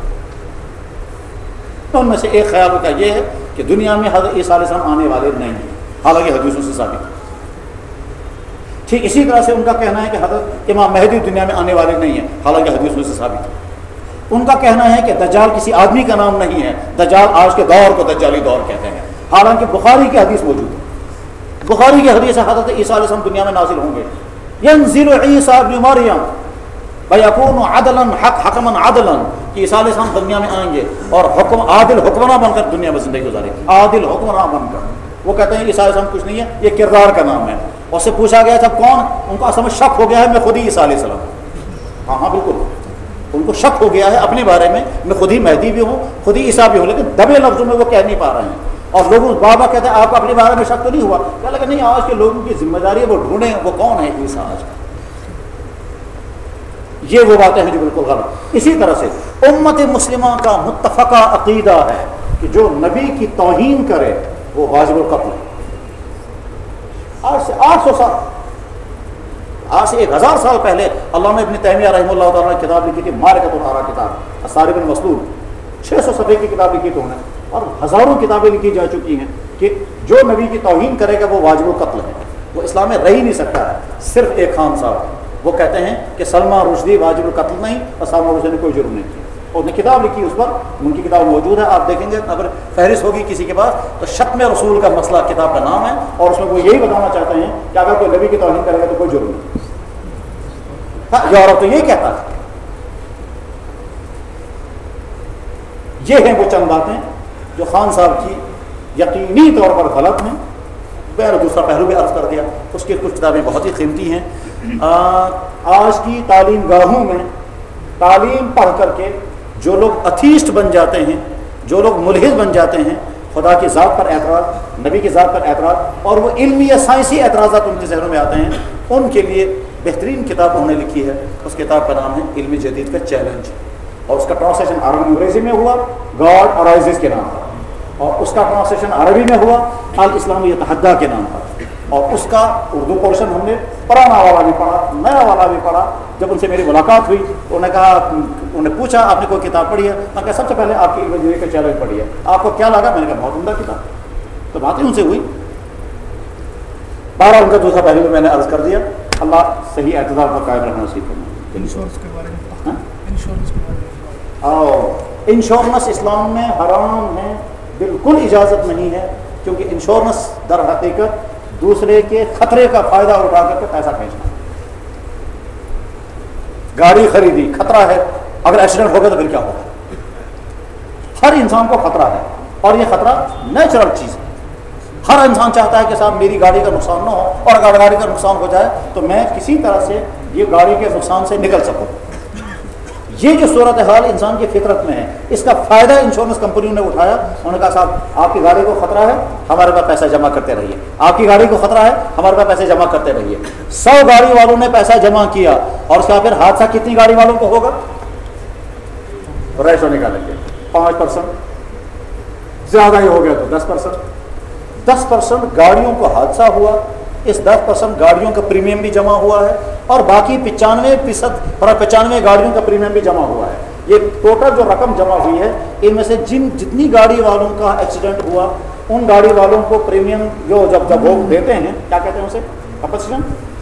ان میں سے ایک خیال کا یہ ہے کہ دنیا میں حضرت عیسیٰ علیہ السلام آنے والے نہیں ہیں، حالانکہ حدیثوں سے ثابت ہے. ٹھیک اسی طرح سے ان کا کہنا ہے کہ حضرت امام مہدی دنیا میں آنے والے نہیں ہیں، حالانکہ حدیثوں سے ثابت ہے. ان کا کہنا ہے کہ دجال کسی آدمی کا نام نہیں ہے، دجال آج کے دور کو دجالی دور کہتے ہیں، حالانکہ بخاری کی حدیث موجود ہے. بخاری کی حدیث ہے حضرت عیسیٰ علیہ السلام دنیا میں نازل ہوں گے. ینزل عیسیٰ ابن مریم ویکون عدلا حکما عدلا، کہ عیسیٰ علیہ السلام دنیا میں آئیں گے اور حکم عادل حکمراں بن کر دنیا میں زندگی گزارے گے. عادل حکمراں بن کر. وہ کہتے ہیں عیسیٰ علیہ السلام کچھ نہیں ہے، یہ کردار کا نام ہے. اور سے پوچھا گیا جب کون، ان کو اصل میں شک ہو گیا ہے میں خود ہی عیسیٰ علیہ السلام. ہاں بالکل، ان کو شک ہو گیا ہے اپنے بارے میں خود ہی مہدی بھی ہوں، خود ہی عیسیٰ بھی ہوں، لیکن دبے لفظوں میں وہ کہہ نہیں پا رہے ہیں. اور لوگوں بابا کہتے ہیں آپ کو اپنے بارے میں شک تو نہیں ہوا؟ کہا لیکن نہیں، آج کے لوگوں کی ذمہ داری ہے وہ ڈھونڈیں وہ کون ہے عیسیٰ آج کا. یہ وہ باتیں ہیں جو بالکل غلط. اسی طرح سے امت مسلمہ کا متفقہ عقیدہ ہے کہ جو نبی کی توہین کرے وہ واجب القتل ہے. آج سے 800 سال، آج سے 1000 سال پہلے علامہ ابن تیمیہ رحمہ اللہ تعالیٰ نے کتاب لکھی تھی معرکۃ الآراء، کتاب الصارم المسلول، 600 صفحے کی کتاب لکھی تھی انہوں نے، اور ہزاروں کتابیں لکھی جا چکی ہیں کہ جو نبی کی توہین کرے گا وہ واجب القتل ہے. وہ اسلام میں رہ ہی نہیں سکتا ہے. صرف ایک خان صاحب وہ کہتے ہیں کہ سلمان رشدی واجب القتل نہیں، اور سلمان رشدی نے کوئی جرم نہیں کیا. اور نے کتاب لکھی، اس پر ان کی کتاب موجود ہے، آپ دیکھیں گے اگر فہرست ہوگی کسی کے پاس تو شتم رسول کا مسئلہ کتاب کا نام ہے، اور اس میں وہ یہی بتانا چاہتے ہیں کہ اگر کوئی نبی کی توہین کرے گا تو کوئی جرم نہیں. یورپ تو یہی کہتا ہے. یہ ہیں وہ چند باتیں جو خان صاحب کی یقینی طور پر غلط ہیں. پہلے دوسرا پہلو بھی عرض کر دیا. اس کی کچھ کتابیں بہت ہی قیمتی ہیں. آج کی تعلیم گاہوں میں تعلیم پڑھ کر کے جو لوگ اتھیسٹ بن جاتے ہیں، جو لوگ ملحد بن جاتے ہیں، خدا کی ذات پر اعتراض، نبی کی ذات پر اعتراض، اور وہ علمی یا سائنسی اعتراضات ان کے ذہنوں میں آتے ہیں، ان کے لیے بہترین کتاب انہوں نے لکھی ہے. اس کتاب کا نام ہے علم جدید کا چیلنج، اور اس کا ٹرانسلیشن عربی انگریزی میں ہوا گاڈ ارائزز کے نام پر، اور اس کا ٹرانسلیشن عربی میں ہوا الاسلام یتحدی کے نام پر. اور اس کا اردو پورشن ہم نے پرانا والا بھی پڑھا، نیا والا بھی پڑھا. جب ان سے میری ملاقات ہوئی انہوں نے کہا، انہوں نے پوچھا آپ نے کوئی کتاب پڑھی ہے؟ میں کہا سب سے پہلے آپ کی علم جدید کا چیلنج پڑھی ہے، آپ کو کیا لگا؟ میں نے کہا بہت عمدہ کتاب. تو باتیں ان سے ہوئی. بارہ ان کا دوسرا پہلو میں نے عرض کر دیا. اللہ صحیح اعتدال پر قائم رہنا نصیب کرنا. انشورنس کے بارے میں، انشورنس کے بارے میں، اور انشورنس اسلام میں حرام ہے، بالکل اجازت نہیں ہے، کیونکہ انشورنس در حقیقت دوسرے کے خطرے کا فائدہ اٹھا کر کے پیسہ کھینچنا. گاڑی خریدی، خطرہ ہے، اگر ایکسیڈنٹ ہوگا تو پھر کیا ہوگا؟ ہر انسان کو خطرہ ہے، اور یہ خطرہ نیچرل چیز ہے. ہر انسان چاہتا ہے کہ صاحب میری گاڑی کا نقصان نہ ہو، اور اگر گاڑی کا نقصان ہو جائے تو میں کسی طرح سے یہ گاڑی کے نقصان سے نکل سکوں. یہ جو صورتحال انسان کی فطرت میں ہے، اس کا فائدہ انشورنس کمپنیوں نے اٹھایا. انہوں نے کہا صاحب آپ کی گاڑی کو خطرہ ہے، ہمارے پاس پیسہ جمع کرتے رہیے. آپ کی گاڑی کو خطرہ ہے، ہمارے پاس پیسے جمع کرتے رہیے. 100 گاڑی والوں نے پیسہ جمع کیا، اور اس کا پھر حادثہ کتنی گاڑی والوں کو ہوگا؟ ریشو نکالیں گے 5%، زیادہ ہی ہو گیا تو 10%. 10% گاڑیوں کو حادثہ ہوا، اس 10% گاڑیوں کا پریمیم بھی جمع ہوا ہے، اور باقی 95% اور 95 گاڑیوں کا پریمیم بھی جمع ہوا ہے. یہ ٹوٹل جو رقم جمع ہوئی ہے، ان میں سے جتنی گاڑی والوں کا ایکسیڈنٹ ہوا ان گاڑی والوں کو پریمیم جو جب وہ دیتے ہیں، کیا کہتے ہیں اسے؟ کمپنسیشن،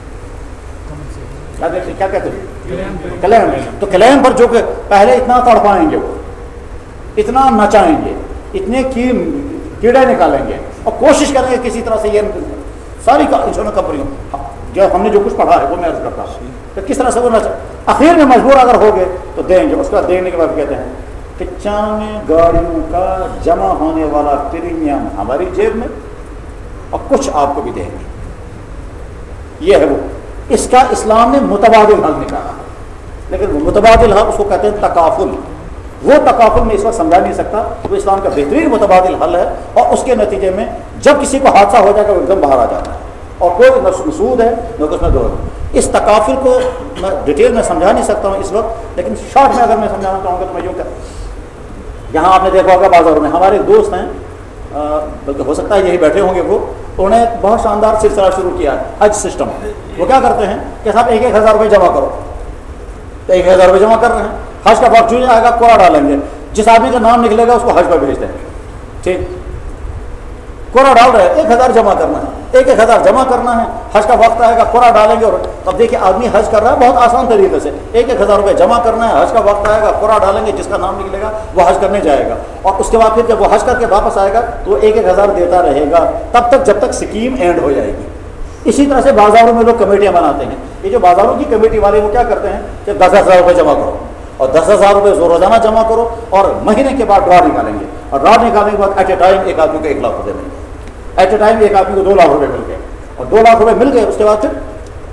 کیا کہتے ہیں؟ کلیم. تو کلیم پر جو کہ پہلے اتنا تڑپائیں گے، وہ اتنا نچائیں گے، اتنے کیڑے نکالیں گے، اور کوشش کریں گے کسی طرح سے یہ ساری انشورنس کمپنیوں جو ہم نے جو کچھ پڑھا ہے وہ میں عرض کرتا ہوں کہ کس طرح سے وہ آخر میں مجبور اگر ہو گئے تو دیں گے. اس کا دینے کے بعد کہتے ہیں 95 گاڑیوں کا جمع ہونے والا پریمیم ہماری جیب میں، اور کچھ آپ کو بھی دیں گے. یہ ہے وہ. اس کا اسلام نے متبادل حل نکالا، لیکن وہ متبادل حل اس کو کہتے ہیں تکافل. وہ تکافل میں اس وقت سمجھا نہیں سکتا، وہ اسلام کا بہترین متبادل حل ہے. اور اس کے نتیجے میں جب کسی کو حادثہ ہو جائے گا وہ ایک دم باہر آ جاتا ہے، اور کوئی مسود ہے نہ اس میں دور. اس تکافل کو میں ڈیٹیل میں سمجھا نہیں سکتا ہوں اس وقت، لیکن شارٹ میں اگر میں سمجھانا چاہوں گا تو میں یوں کہ یہاں آپ نے دیکھا ہوگا بازاروں میں ہمارے دوست ہیں، بلکہ ہو سکتا ہے یہی بیٹھے ہوں گے، وہ انہوں نے بہت شاندار سلسلہ شروع کیا ہے حج سسٹم. وہ کیا کرتے ہیں کہ صاحب 1,000 روپئے جمع کرو، تو 1,000 روپئے جمع کر رہے ہیں. حج کا وقت جو آئے گا کوڑا ڈالیں گے، جس آدمی کا نام نکلے گا اس کو حج پر بھیجتے ہیں. ٹھیک، کوڑا ڈال رہے ہیں، 1,000 جمع کرنا ہے، 1,000 جمع کرنا ہے. حج کا وقت آئے گا کوڑا ڈالیں گے. اور اب دیکھیے آدمی حج کر رہا ہے بہت آسان طریقے سے، 1,000 روپئے جمع کرنا ہے. حج کا وقت آئے گا کوڑا ڈالیں گے، جس کا نام نکلے گا وہ حج کرنے جائے گا. اور اس کے بعد پھر جب وہ حج کر کے واپس آئے گا تو وہ 1,000 دیتا رہے گا تب تک جب تک سکیم اینڈ ہو جائے گی. اسی طرح سے بازاروں میں لوگ کمیٹیاں بناتے ہیں. یہ جو بازاروں کی کمیٹی والے وہ کیا کرتے ہیں کہ 10,000 روپئے جمع کرو، اور 10,000 روپئے روزانہ جمع کرو، اور مہینے کے بعد ڈرا نکالیں گے. اور ڈرا نکالنے کے بعد ایٹ اے ٹائم ایک آدمی کو 1 لاکھ روپئے ملیں گے. ایٹ اے ٹائم ایک آدمی کو 2 لاکھ روپئے مل گئے، اور 2 لاکھ روپئے مل گئے. اس کے بعد پھر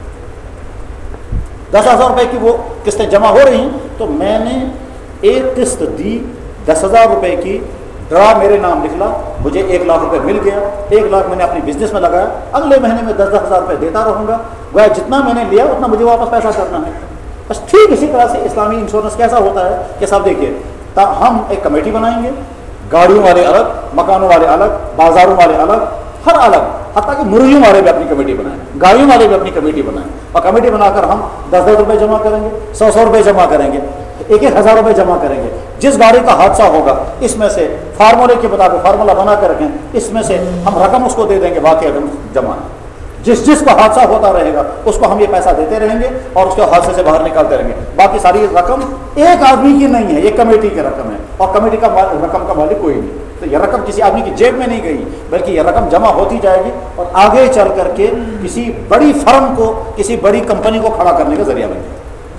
10,000 روپئے کی وہ قسطیں جمع ہو رہی ہیں. تو میں نے ایک قسط دی 10,000 روپئے کی، ڈرا میرے نام نکلا، مجھے 1 لاکھ روپئے مل گیا. 1 لاکھ میں نے اپنی بزنس میں لگایا. اگلے مہینے میں 10,000 روپئے دیتا رہوں گا. وہ جتنا میں نے لیا اتنا مجھے واپس پیسہ کرنا ہے. بس ٹھیک اسی طرح سے اسلامی انشورنس کیسا ہوتا ہے کہ صاحب دیکھیے ہم ایک کمیٹی بنائیں گے, گاڑیوں والے الگ, مکانوں والے الگ, بازاروں والے الگ, ہر الگ, حتیٰ کہ مرغیوں والے بھی اپنی کمیٹی بنائیں, گاڑیوں والے بھی اپنی کمیٹی بنائیں, اور کمیٹی بنا کر ہم 10-10 روپے جمع کریں گے, 100-100 روپے جمع کریں گے, 1,000 روپے جمع کریں گے. جس گاڑی کا حادثہ ہوگا اس میں سے فارمولے کے مطابق فارمولہ بنا کر رکھیں, اس میں سے ہم رقم اس کو دے دیں گے, باقی رقم جمع. جس کو حادثہ ہوتا رہے گا اس کو ہم یہ پیسہ دیتے رہیں گے اور اس کو حادثے سے باہر نکالتے رہیں گے. باقی ساری رقم ایک آدمی کی نہیں ہے, یہ کمیٹی کی رقم ہے, اور کمیٹی کا رقم کا مالک کوئی نہیں. تو یہ رقم کسی آدمی کی جیب میں نہیں گئی, بلکہ یہ رقم جمع ہوتی جائے گی اور آگے چل کر کے کسی بڑی فرم کو, کسی بڑی کمپنی کو کھڑا کرنے کا ذریعہ بن جائے.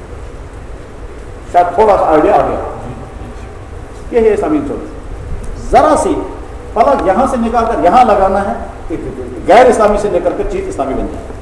شاید تھوڑا سا آئیڈیا آ گیا. یہ ہے اسلامی انشورنس. ذرا سی پلک یہاں سے نکال کر یہاں لگانا ہے, غیر اسلامی سے لے کر کے چیز اسلامی بن جائے.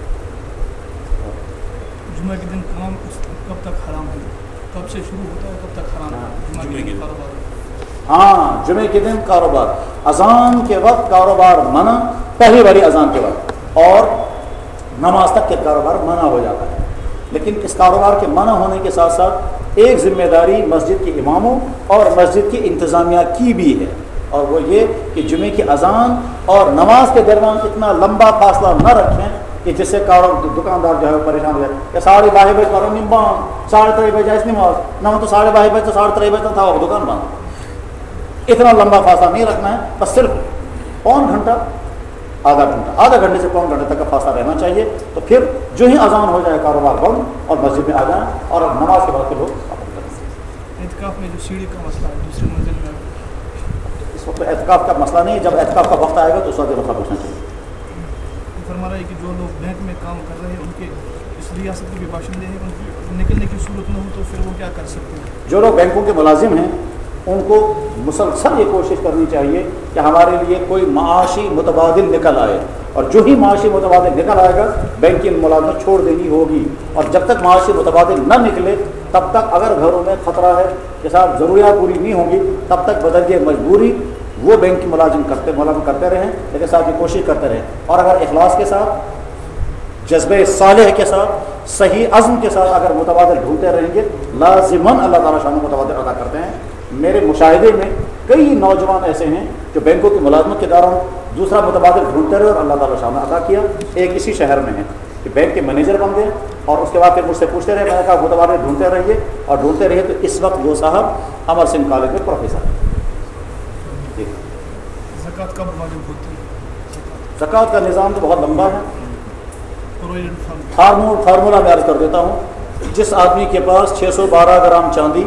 جمعہ کے دن کام کب تک حرام ہے, کب سے شروع ہوتا ہے, کب تک حرام ہے جمعہ کے دن کاروبار؟ ہاں, جمعے کے دن کاروبار, اذان کے وقت کاروبار منع, پہلی باری اذان کے وقت, اور نماز تک کے کاروبار منع ہو جاتا ہے. لیکن اس کاروبار کے منع ہونے کے ساتھ ساتھ ایک ذمہ داری مسجد کے اماموں اور مسجد کی انتظامیہ کی بھی ہے, اور وہ یہ کہ جمعے کی اذان اور نماز کے درمیان اتنا لمبا فاصلہ نہ رکھیں کہ جس سے دکاندار جو ہے وہ پریشان ہو جائے کہ 12:30 بجے کرو نمبان, 3:30 بجے اس نماز نہ, تو 12:30 بجے تو 3:30 بجے تھا وہ دکان بند. اتنا لمبا فاصلہ نہیں رکھنا ہے, بس صرف پون گھنٹہ, آدھا گھنٹے سے پون گھنٹے تک کا فاصلہ رہنا چاہیے. تو پھر جو ہی اذان ہو جائے کاروبار بند اور مسجد میں آ جائیں, اور نماز کے بعد کے لوگ اعتکاف میں جو سیڑھی کا مسئلہ ہے دوسری منزل میں, اس وقت اعتکاف کا مسئلہ نہیں ہے. جب اعتکاف کا وقت آئے گا تو اس وقت مسئلہ پوچھنا چاہیے. فرما رہا ہے کہ جو لوگ بینک میں کام کر رہے ہیں ان کے اس ریاست کے بھی باشندے ہیں, ان کی نکلنے کی صورت نہ ہو تو پھر وہ کیا کر سکتے ہیں؟ جو لوگ بینکوں کے ملازم ہیں ان کو مسلسل یہ کوشش کرنی چاہیے کہ ہمارے لیے کوئی معاشی متبادل نکل آئے, اور جو ہی معاشی متبادل نکل آئے گا بینک کی ملازمت چھوڑ دینی ہوگی. اور جب تک معاشی متبادل نہ نکلے تب تک اگر گھروں میں خطرہ ہے کہ صاحب ضروریات پوری نہیں ہوں گی, تب تک بدرجہ مجبوری وہ بینک کی ملازم کرتے رہیں, لیکن ساتھ یہ کوشش کرتے رہیں. اور اگر اخلاص کے ساتھ, جذبہ صالح کے ساتھ, صحیح عزم کے ساتھ اگر متبادل ڈھونڈتے رہیں گے, لازماً اللہ تعالیٰ شان متبادل ادا کرتے ہیں. میرے مشاہدے میں کئی نوجوان ایسے ہیں جو بینکوں کی ملازمت کے دوران دوسرا متبادل ڈھونڈتے رہے اور اللہ تعالیٰ شان ادا کیا. ایک اسی شہر میں ہے کہ بینک کے مینیجر بن گئے, اور اس کے بعد پھر مجھ سے پوچھتے رہے, میں نے کہا متبادل ڈھونڈتے رہیے اور ڈھونڈتے رہیے. تو اس وقت وہ صاحب امر سنگھ کالج میں پروفیسر ہیں. زکوٰۃ کب واجب ہوتی ہے؟ زکوٰۃ کا نظام تو بہت لمبا ہے. پروویڈنٹ فارمولہ میں عرض کر دیتا ہوں. جس آدمی کے پاس 612 گرام چاندی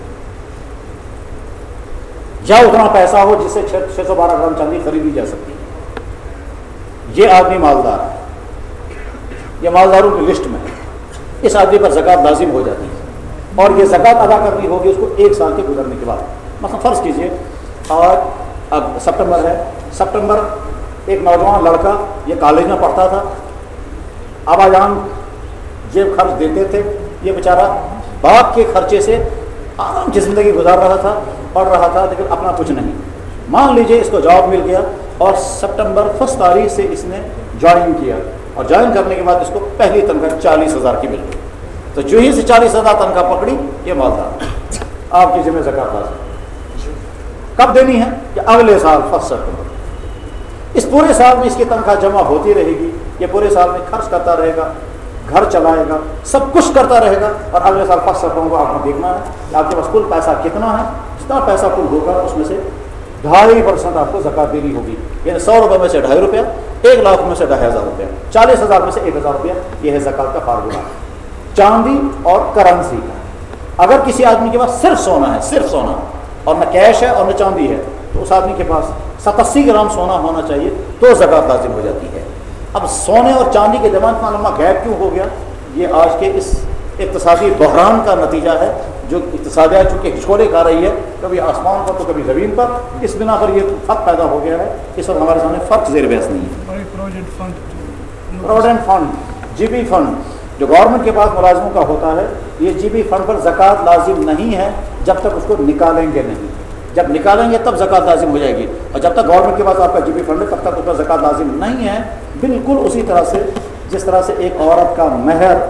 یا اتنا پیسہ ہو جس سے 612 گرام چاندی خریدی جا سکتی ہے, یہ آدمی مالدار ہے, یہ مالداروں کی لسٹ میں ہے. اس آدمی پر زکوٰۃ لازم ہو جاتی ہے, اور یہ زکوٰۃ ادا کرنی ہوگی اس کو 1 سال کے گزرنے کے بعد. مثلا فرض کیجئے اب سپٹمبر ہے, سپٹمبر ایک نوجوان لڑکا یہ کالج میں پڑھتا تھا, ابا جان جیب خرچ دیتے تھے, یہ بیچارہ باپ کے خرچے سے آرام کی زندگی گزار رہا تھا, پڑھ رہا تھا, لیکن اپنا کچھ نہیں. مان لیجئے اس کو جاب مل گیا اور سپٹمبر 1 تاریخ سے اس نے جوائن کیا, اور جوائن کرنے کے بعد اس کو پہلی تنخواہ 40,000 کی مل گئی. تو جو ہی سے 40,000 تنخواہ پکڑی, یہ مالدار. آپ کی ذمہ زکوٰۃ لازم. کب دینی ہے؟ کہ اگلے سال 1 سپٹمبر. اس پورے سال میں اس کی تنخواہ جمع ہوتی رہے گی, یہ پورے سال میں خرچ کرتا رہے گا, گھر چلائے گا, سب کچھ کرتا رہے گا, اور اگلے سال 1 سپٹمبر کو آپ کو دیکھنا ہے کہ آپ کے پاس کل پیسہ کتنا ہے. جتنا پیسہ کل ہوگا اس میں سے 2.5% آپ کو زکوٰۃ دینی ہوگی. یعنی 100 روپے میں سے 2.5 روپیہ, 1 لاکھ میں سے 2.500 روپیہ, 40,000 میں سے 1,000 روپیہ. یہ ہے زکوٰۃ کا فارمولہ چاندی اور کرنسی کا. اگر کسی آدمی کے پاس صرف سونا ہے, صرف سونا, اور نہ کیش ہے اور نہ چاندی ہے, تو اس آدمی کے پاس 87 گرام سونا ہونا چاہیے تو زکوٰۃ لازم ہو جاتی ہے. اب سونے اور چاندی کے درمیان اتنا لمبا گیپ کیوں ہو گیا؟ یہ آج کے اس اقتصادی بحران کا نتیجہ ہے, جو اقتصادیات چونکہ ہچکولے کھا رہی ہے, کبھی آسمان پر تو کبھی زمین پر. اس بنا پر یہ فرق پیدا ہو گیا ہے. اس وقت ہمارے سامنے فرق زیر بحث نہیں ہے. Provident fund, G B fund جو گورنمنٹ کے پاس ملازموں کا ہوتا ہے, یہ جی بی فنڈ پر زکوٰۃ لازم نہیں ہے جب تک اس کو نکالیں گے نہیں. جب نکالیں گے تب زکوٰۃ لازم ہو جائے گی, اور جب تک گورنمنٹ کے پاس آپ کا جی بی فنڈ ہے تب تک اس کا زکوٰۃ لازم نہیں ہے. بالکل اسی طرح سے جس طرح سے ایک عورت کا مہر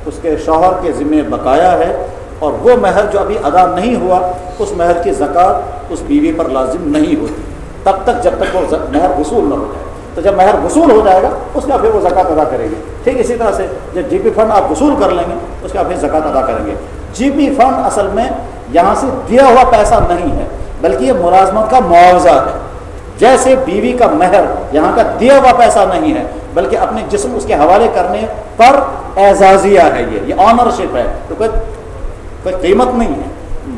اس کے شوہر کے ذمہ بقایا ہے، اور وہ مہر جو ابھی ادا نہیں ہوا اس مہر کی زکوٰۃ اس بیوی پر لازم نہیں ہوتی تب تک جب تک وہ مہر وصول نہ ہو جائے۔ تو جب مہر وصول ہو جائے گا اس کا پھر وہ زکوٰۃ ادا کرے گی۔ ٹھیک اسی طرح سے جب جی پی فنڈ آپ وصول کر لیں گے اس کا پھر زکوٰۃ ادا کریں گے۔ جی پی فنڈ اصل میں یہاں سے دیا ہوا پیسہ نہیں ہے بلکہ یہ ملازمت کا معاوضہ ہے۔ جیسے بیوی کا مہر یہاں کا دیا ہوا پیسہ نہیں ہے بلکہ اپنے جسم اس کے حوالے کرنے پر اعزازیہ ہے، یہ آنرشپ ہے، تو کوئی قیمت نہیں ہے۔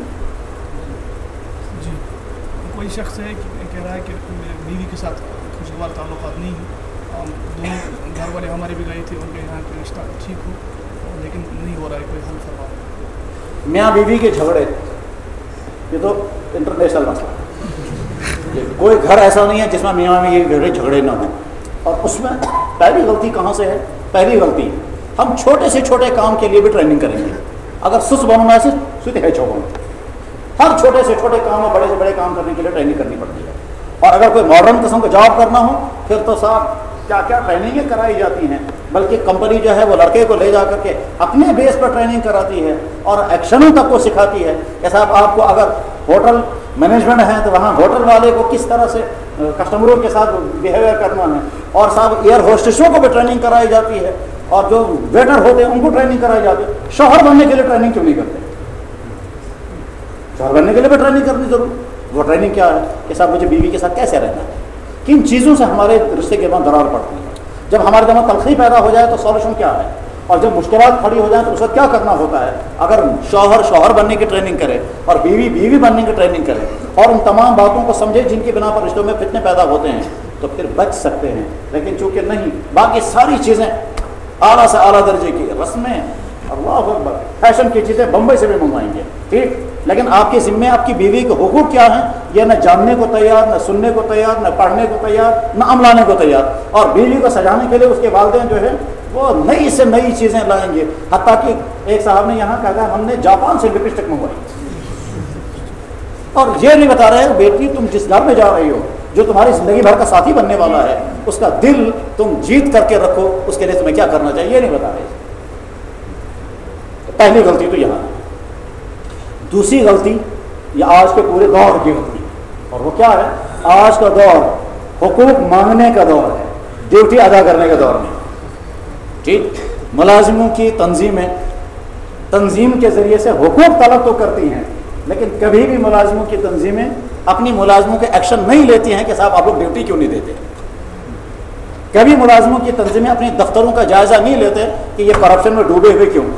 جی، کوئی شخص ہے کہہ رہا ہے کہ بیوی کے ساتھ خوشگوار تعلقات نہیں ہیں، دونوں گھر والے ہمارے بھی گئے تھے ان کے یہاں کہ رشتہ ٹھیک ہو لیکن نہیں ہو رہا ہے، کوئی حل فرما۔ میاں بیوی کے جھگڑے یہ تو انٹرنیشنل مسئلہ ہے، کوئی گھر ایسا نہیں ہے جس میں میاں میں یہ جھگڑے نہ ہوں۔ اور اس میں پہلی غلطی کہاں سے ہے؟ پہلی غلطی ہم چھوٹے سے چھوٹے کام کے لیے بھی ٹریننگ کریں گے۔ اگر سس بننا ہے سوت ہے چوبن، ہر چھوٹے سے چھوٹے کام اور بڑے سے بڑے کام کرنے کے لیے ٹریننگ کرنی پڑتی ہے۔ اور اگر کوئی ماڈرن قسم کا جاب کرنا ہو پھر تو صاحب کیا کیا ٹریننگیں کرائی جاتی ہیں، بلکہ کمپنی جو ہے وہ لڑکے کو لے جا کر کے اپنے بیس پر ٹریننگ کراتی ہے اور ایکشنوں تک کو سکھاتی ہے کہ صاحب آپ کو اگر ہوٹل مینجمنٹ ہے تو وہاں ہوٹل والے کو کس طرح سے کسٹمروں کے ساتھ بیہیویئر کرنا ہے، اور صاحب ایئر ہوسٹسوں کو بھی ٹریننگ کرائی جاتی ہے، اور جو ویٹر ہوتے ہیں ان کو ٹریننگ کرائی جاتی ہے۔ شوہر بننے کے لیے ٹریننگ کیوں نہیں کرتے؟ شوہر بننے کے لیے بھی ٹریننگ کرنی ضرور۔ وہ ٹریننگ کیا ہے کہ صاحب مجھے بیوی کے ساتھ کیسے رہنا ہے، کن چیزوں سے ہمارے رشتے کے بعد درار پڑتی ہے، جب ہمارے دماغ تلخی پیدا ہو جائے تو سولوشن کیا ہے، اور جب مشکلات کھڑی ہو جائیں تو اس وقت کیا کرنا ہوتا ہے۔ اگر شوہر بننے کی ٹریننگ کرے اور بیوی بننے کی ٹریننگ کرے اور ان تمام باتوں کو سمجھے جن کی بنا پر رشتوں میں فتنے پیدا ہوتے ہیں تو پھر بچ سکتے ہیں۔ لیکن چونکہ نہیں، باقی ساری چیزیں اعلیٰ سے اعلیٰ درجے کی رسمیں، اللہ اکبر، فیشن کی چیزیں بمبئی سے بھی منگوائیں گے، ٹھیک، لیکن آپ کے ذمے آپ کی بیوی کے حقوق کیا ہیں یہ نہ جاننے کو تیار، نہ سننے کو تیار، نہ پڑھنے کو تیار، نہ عملانے کو تیار۔ اور بیوی کو سجانے کے لیے اس کے والدین جو ہے وہ نئی سے نئی چیزیں لائیں گے، حتیٰ کہ ایک صاحب نے یہاں کہا ہم نے جاپان سے لپسٹک منگوائی، اور یہ نہیں بتا رہے بیٹی تم جس گھر میں جا رہی ہو جو تمہاری زندگی بھر کا ساتھی بننے والا ہے اس کا دل تم جیت کر کے رکھو، اس کے لیے تمہیں کیا کرنا چاہیے یہ نہیں بتا رہے۔ پہلی غلطی تو یہاں۔ دوسری غلطی یہ آج کے پورے دور کی غلطی، اور وہ کیا ہے؟ آج کا دور حقوق مانگنے کا دور ہے، ڈیوٹی ادا کرنے کا دور نہیں۔ ٹھیک، ملازموں کی تنظیمیں تنظیم کے ذریعے سے حقوق طلب تو کرتی ہیں لیکن کبھی بھی ملازموں کی تنظیمیں اپنی ملازموں کے ایکشن نہیں لیتی ہیں کہ صاحب آپ لوگ ڈیوٹی کیوں نہیں دیتے۔ کبھی ملازموں کی تنظیمیں اپنے دفتروں کا جائزہ نہیں لیتے کہ یہ کرپشن میں ڈوبے ہوئے کیوں۔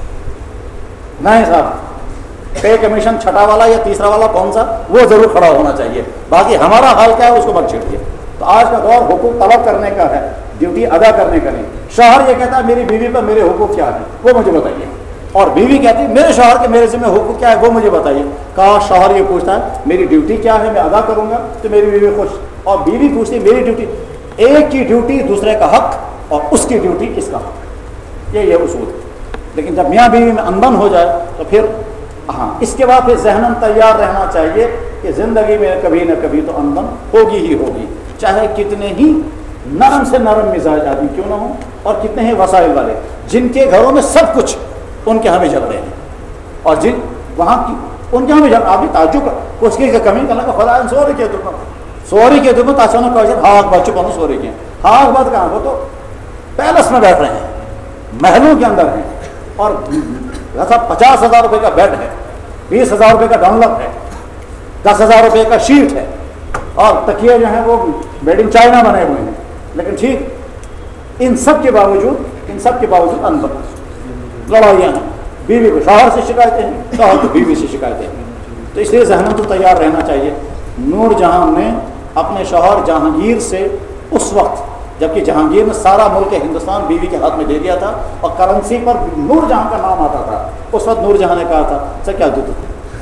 نہیں صاحب، پے کمیشن چھٹا والا یا تیسرا والا کون سا وہ ضرور کھڑا ہونا چاہیے، باقی ہمارا حال کیا ہے اس کو مت چھیڑیے۔ تو آج کا دور حقوق طلب کرنے کا ہے، ڈیوٹی ادا کرنے کا نہیں۔ شوہر یہ کہتا ہے میری بیوی پر میرے حقوق کیا ہیں وہ مجھے بتائیے، اور بیوی کہتی ہے میرے شوہر کے میرے ذمہ حقوق کیا ہے وہ مجھے بتائیے۔ کاش شوہر یہ پوچھتا ہے میری ڈیوٹی کیا ہے میں ادا کروں گا تو میری بیوی خوش، اور بیوی پوچھتی ہے میری ڈیوٹی، ایک کی ڈیوٹی دوسرے کا حق اور اس کی ڈیوٹی اس کا حق، یہ اصول ہے۔ لیکن جب میاں بیوی میں اندھن ہو جائے تو پھر ہاں اس کے بعد پھر ذہناً تیار رہنا چاہیے کہ زندگی میں کبھی نہ کبھی تو اندھن ہوگی ہی ہوگی، چاہے کتنے ہی نرم سے نرم مزاج آدمی کیوں نہ ہو اور کتنے ہی وسائل والے، جن کے گھروں میں سب کچھ ان کے ہمیں جھگڑے ہیں، اور جن وہاں کی ان کے ہمیں جھگڑے آپ بھی تعجب کر اس کی کمی کرنا کہ خدا سوری کے دکھ سوری کے دکھ اچانک ہاک بات چکا سوری کے ہاک بات کہاں وہ تو پیلس میں بیٹھ رہے ہیں، محلوں کے اندر ہیں، اور 50,000 روپے کا بیڈ ہے، 20,000 روپے کا ڈاؤن لپ ہے، 10,000 روپے کا شیٹ ہے، اور تکیے جو ہیں وہ میڈ ان چائنا بنے ہوئے ہیں، لیکن ٹھیک ان سب کے باوجود اندر لڑائیاں ہیں، بیوی کو شوہر سے شکایتیں ہیں، شوہر کو بیوی سے شکایتیں ہیں۔ تو اس لیے ذہن تو تیار رہنا چاہیے۔ نور جہاں نے اپنے شوہر جہانگیر سے اس وقت جبکہ جہانگیر نے سارا ملک ہندوستان بیوی کے ہاتھ میں دے دیا تھا اور کرنسی پر نور جہاں کا نام آتا تھا، اس وقت نور جہاں نے کہا تھا سر کیا دودھ۔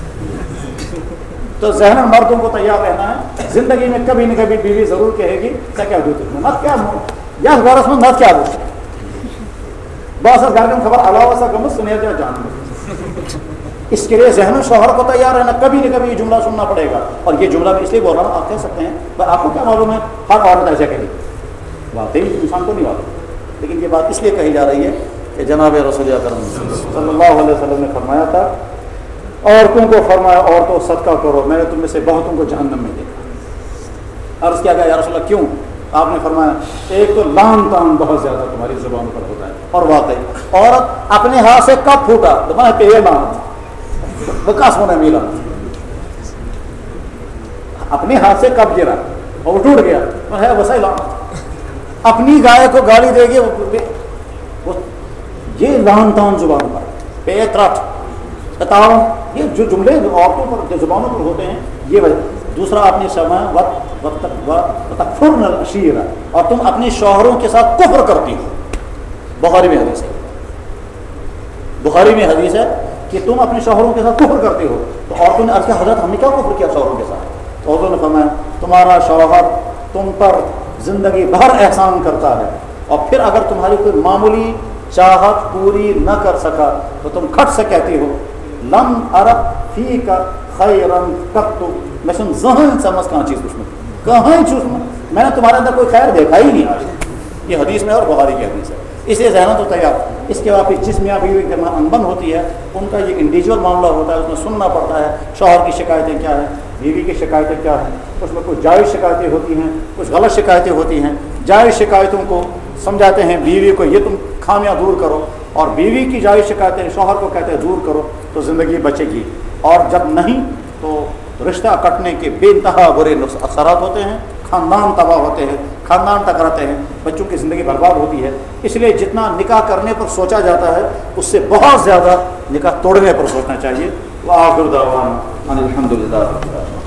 تو ذہن مردوں کو تیار رہنا ہے، زندگی میں کبھی نہ کبھی بیوی ضرور کہے گی سر کیا دودھ مت کیا یا غورس میں مت کیا دودھ بس گھر میں خبر علاوہ سا گمت سنیا جا جان۔ اس کے لیے ذہن شوہر کو تیار رہنا، کبھی نہ کبھی یہ جملہ سننا پڑے گا، اور یہ جملہ بھی اس لیے بول رہا ہوں آپ کہہ سکتے ہیں پر آپ کو کیا معلوم ہے ہر عورت ایسے کہے، واقعی انسان کو نہیں معلوم، لیکن یہ بات اس لیے کہی جا رہی ہے کہ جناب رسول اکرم صلی اللہ علیہ وسلم نے فرمایا تھا عورتوں کو فرمایا عورتوں صدقہ کرو، میں نے تم میں سے بہتوں کو جہنم میں دیکھا۔ عرض کیا گیا یا رسول اللہ کیوں؟ آپ نے فرمایا ایک تو لان تان بہت زیادہ تمہاری زبان پر ہوتا ہے، اور واقعی عورت اپنے ہاتھ سے کب پھوٹا تو میں پہ لان وکاس ہونا میلا اپنے ہاتھ سے کب گرا اور وہ ٹوٹ گیا ہے وسا لان، اپنی گائے کو گالی دے گی یہ لان تان زبان پر پے ترٹ بتاؤ، یہ جو جملے عورتوں پر جو زبانوں پر ہوتے ہیں یہ وجہ۔ دوسرا آپ نے فرمایا وتکفرن العشیر، اور تم اپنے شوہروں کے ساتھ کفر کرتی ہو۔ بخاری میں حدیث ہے، بخاری میں حدیث ہے کہ تم اپنے شوہروں کے ساتھ کفر کرتے ہو۔ تو عورتوں نے عرض کیا حضرت ہم نے کیا کفر کیا شوہروں کے ساتھ؟ تو عورتوں نے فرمایا تمہارا شوہر تم پر زندگی بھر احسان کرتا ہے، اور پھر اگر تمہاری کوئی معمولی چاہت پوری نہ کر سکا تو تم کھٹ سے کہتی ہو لم ارب فی کا خیرن قط، میں سن ذہن سمجھ کہاں چیز اس میں کہاں چیز میں نے تمہارے اندر کوئی خیر دیکھا ہی نہیں آج۔ یہ حدیث میں اور بخاری کی حدیث ہے، اس لیے ذہنت ہوتا ہے آپ۔ اس کے بعد جس میاں بیوی کے انبن ہوتی ہے ان کا یہ انڈیویجول معاملہ ہوتا ہے، اس میں سننا پڑتا ہے شوہر کی شکایتیں کیا ہیں، بیوی کی شکایتیں کیا ہیں، اس میں کچھ جائز شکایتیں ہوتی ہیں، کچھ غلط شکایتیں ہوتی ہیں۔ جائز شکایتوں کو سمجھاتے ہیں بیوی کو یہ تم خامیاں دور کرو، اور بیوی کی جائز شکایتیں شوہر کو کہتے ہیں دور کرو تو زندگی بچے گی، اور جب نہیں تو رشتہ کٹنے کے بے انتہا برے اثرات ہوتے ہیں، خاندان تباہ ہوتے ہیں، خاندان ٹکراتے ہیں، بچوں کی زندگی برباد ہوتی ہے۔ اس لیے جتنا نکاح کرنے پر سوچا جاتا ہے اس سے بہت زیادہ نکاح توڑنے پر سوچنا چاہیے۔ وآخر دعوانا ان الحمد للہ۔